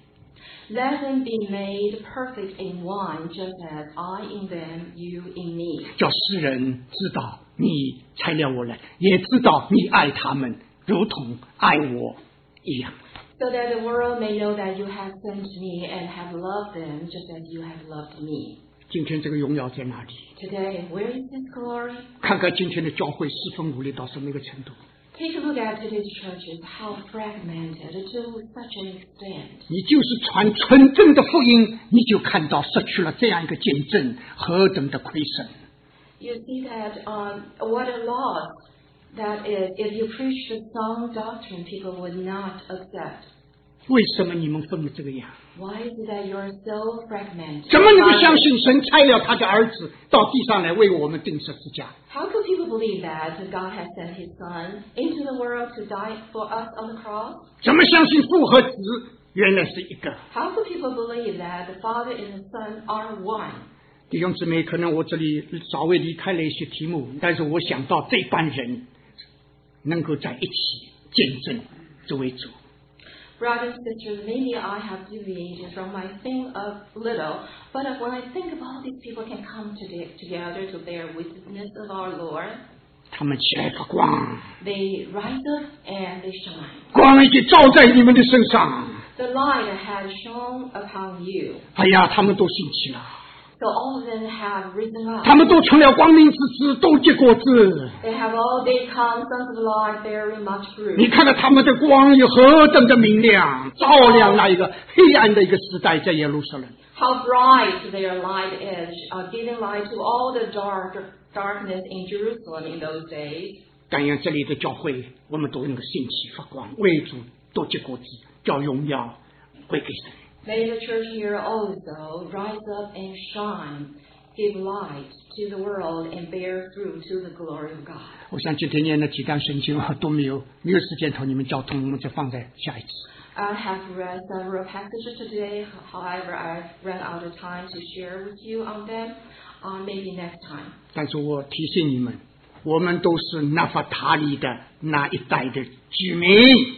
Let them be made perfect in one, just as I in them, you in me. 叫世人知道你差了我来，也知道你爱他们，如同爱我一样。 So that the world may know that you have sent me and have loved them, just as you have loved me. 今天这个荣耀在哪里？ Today, where is this glory? 看看今天的教会四分五裂到什么一个程度？ Take a look at today's churches, how fragmented to such an extent. 你就是传纯正的福音，你就看到失去了这样一个见证，何等的亏损！ You see that um, what a loss that is. If you preach the sound doctrine, people would not accept. 为什么你们分了这个样？ Why is it that you're so fragmented? 怎么能够相信神差了他的儿子到地上来为我们钉十字架？ How could people believe that God has sent His Son into the world to die for us on the cross? 怎么相信父和子原来是一个？ How could people believe that the Father and the Son are one? 弟兄姊妹，可能我这里稍微离开了一些题目，但是我想到这班人能够在一起见证这位主。 Brothers and sisters, maybe I have deviated from my thing a little, but when I think of all these people can come to- together to bear witness of our Lord, 他们起来发光， they rise up and they shine. 光已经照在你们的身上。 The light has shone upon you. 哎呀，他们都兴起了， So all of them have risen up. 他们都成了光明之子，都结果子。 They have all become sons of light, bearing much 你 fruit. 看到他们的光有何等的明亮，照亮那一个黑暗的一个时代，在耶路撒冷。 How bright their light is, uh, giving light to all the dark darkness in Jerusalem in those days. 但愿这里的教会，我们都能够兴起发光，为主多结果子，叫荣耀归给神。 May the church here also rise up and shine, give light to the world and bear fruit to the glory of God. 我想今天念的几段圣经啊都没有没有时间同你们交通，我们就放在下一次。 I have read several passages today. However, I've run out of time to share with you on them. Uh, maybe next time. 但是我提醒你们，我们都是拿法塔利的那一带的居民。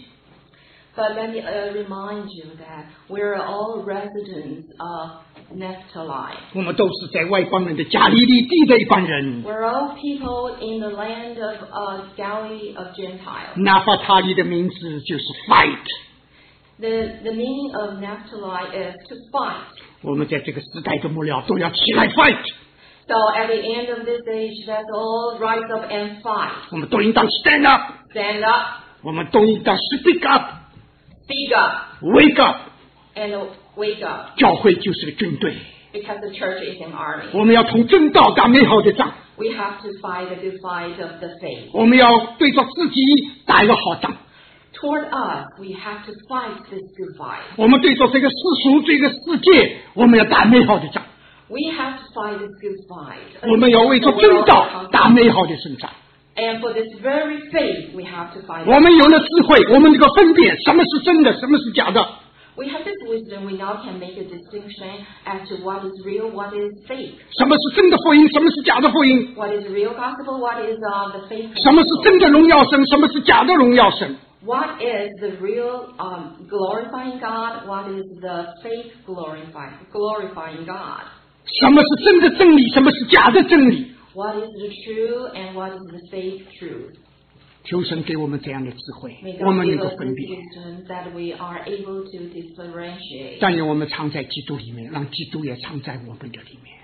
But let me uh, remind you that we're all residents of Naphtali. 我们都是在外邦人的加利利地的一般人。 We're all people in the land of uh, Galilee of Gentiles. 拿法塔利的名字就是 fight。 The, the meaning of Naphtali is to fight. 我们在这个时代的末了都要起来 fight。 So at the end of this age, let's all rise up and fight. 我们都应当 stand up。 Stand up, 我们都应当 speak speak up, up，wake up。 and wake up. 教会就是个军队， Because the church is an army. 我们要同正道打美好的仗， We have to fight the good fight of the faith. 我们要对着自己打一个好仗。 Toward us, we have to fight this good fight. 我们对着这个世俗、这个世界，我们要打美好的仗。 We have to fight this good fight. 我们要为着真道打美好的胜仗。 And for this very faith, we have to fight. 我们有了智慧，我们这个分辨什么是真的，什么是假的。 We have this wisdom. We now can make a distinction as to what is real, what is fake. 什么是真的福音，什么是假的福音？ What is real gospel? What is uh, the fake? 什么是真的荣耀神，什么是假的荣耀神？ What is the real um, glorifying God? What is the fake glorifying glorifying God? 什么是真的真理，什么是假的真理？ What is the true and what is the fake truth? 求神给我们这样的智慧， May 我 God 们能 give 够 us 分 this 辨。 wisdom that we are able to differentiate. 但愿我们常在基督里面，让基督也常在我们的里面。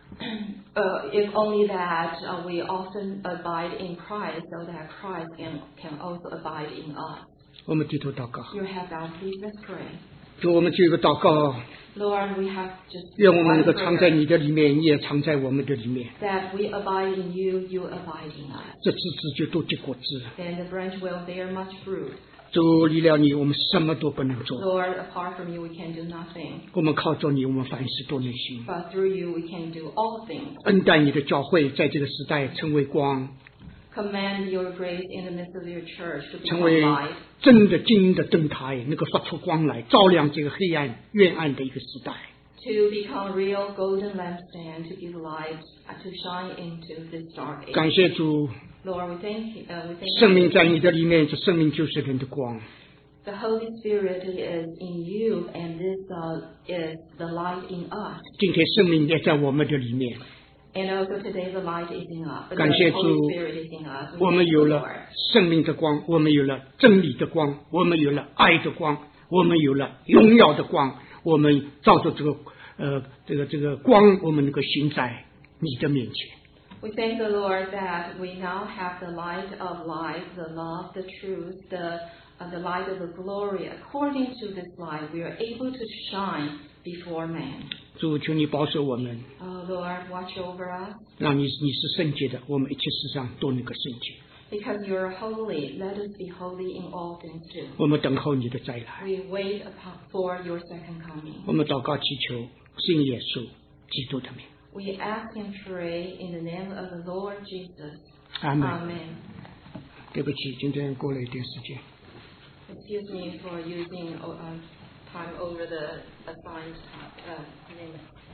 Uh, if only that uh, we often abide in Christ, so that Christ can, can also abide in us. 我们低头祷告， You have our please, let's pray. 主，我们就有个祷告， Lord, we have just 愿我们能 one 够常在 prayer, 你的里面，你也常在我们的里面。 that we abide in you, you abide in us. 这枝子就多结果子。 Then the branch will bear much fruit. 主，离了你，我们什么都不能做。 Lord, apart from you, we can do nothing. 我们靠着你，我们凡事都能行。 But through you, we can do all things. 恩待你的教会，在这个时代成为光， Command your grace in the midst of your church to 成 become 为 light, 真的金的灯台，能够发出光来，照亮这个黑暗冤暗的一个时代。 to become real golden lampstand, to give light, uh, to shine into this dark age. 感谢主， Lord, we thank you. Uh, we thank 生命 you. 在你的里面，这生命就是人的光。 The Holy Spirit is in you, and this uh, is the light in us. 今天生命也在我们的里面。 And also today, the light is in us. The 感谢 Holy 主， Spirit is in us. 我 We 们 thank 有 you, 了 Lord. 生命的光，我们有了真理的光，我们有了爱的光，我们有了荣耀的光。我们照着这个呃这个这个光，我们能够行在你的面前。 We thank the Lord that we now have the light of life, the love, the truth, the uh, the light of the glory. According to this light, we are able to shine before man. 主，求你保守我们， Oh Lord, watch over us. 让你你是圣洁的，我们一切事上都能够圣洁。 Because you are holy, let us be holy in all things too. 我们等候你的再来， We wait upon, for your second coming. 我们祷告祈求，信耶稣基督的名， We ask and pray in the name of the Lord Jesus. 阿门。 Amen. 对不起，今天过了一点时间。 Excuse me for using uh, time over the assigned uh, minutes.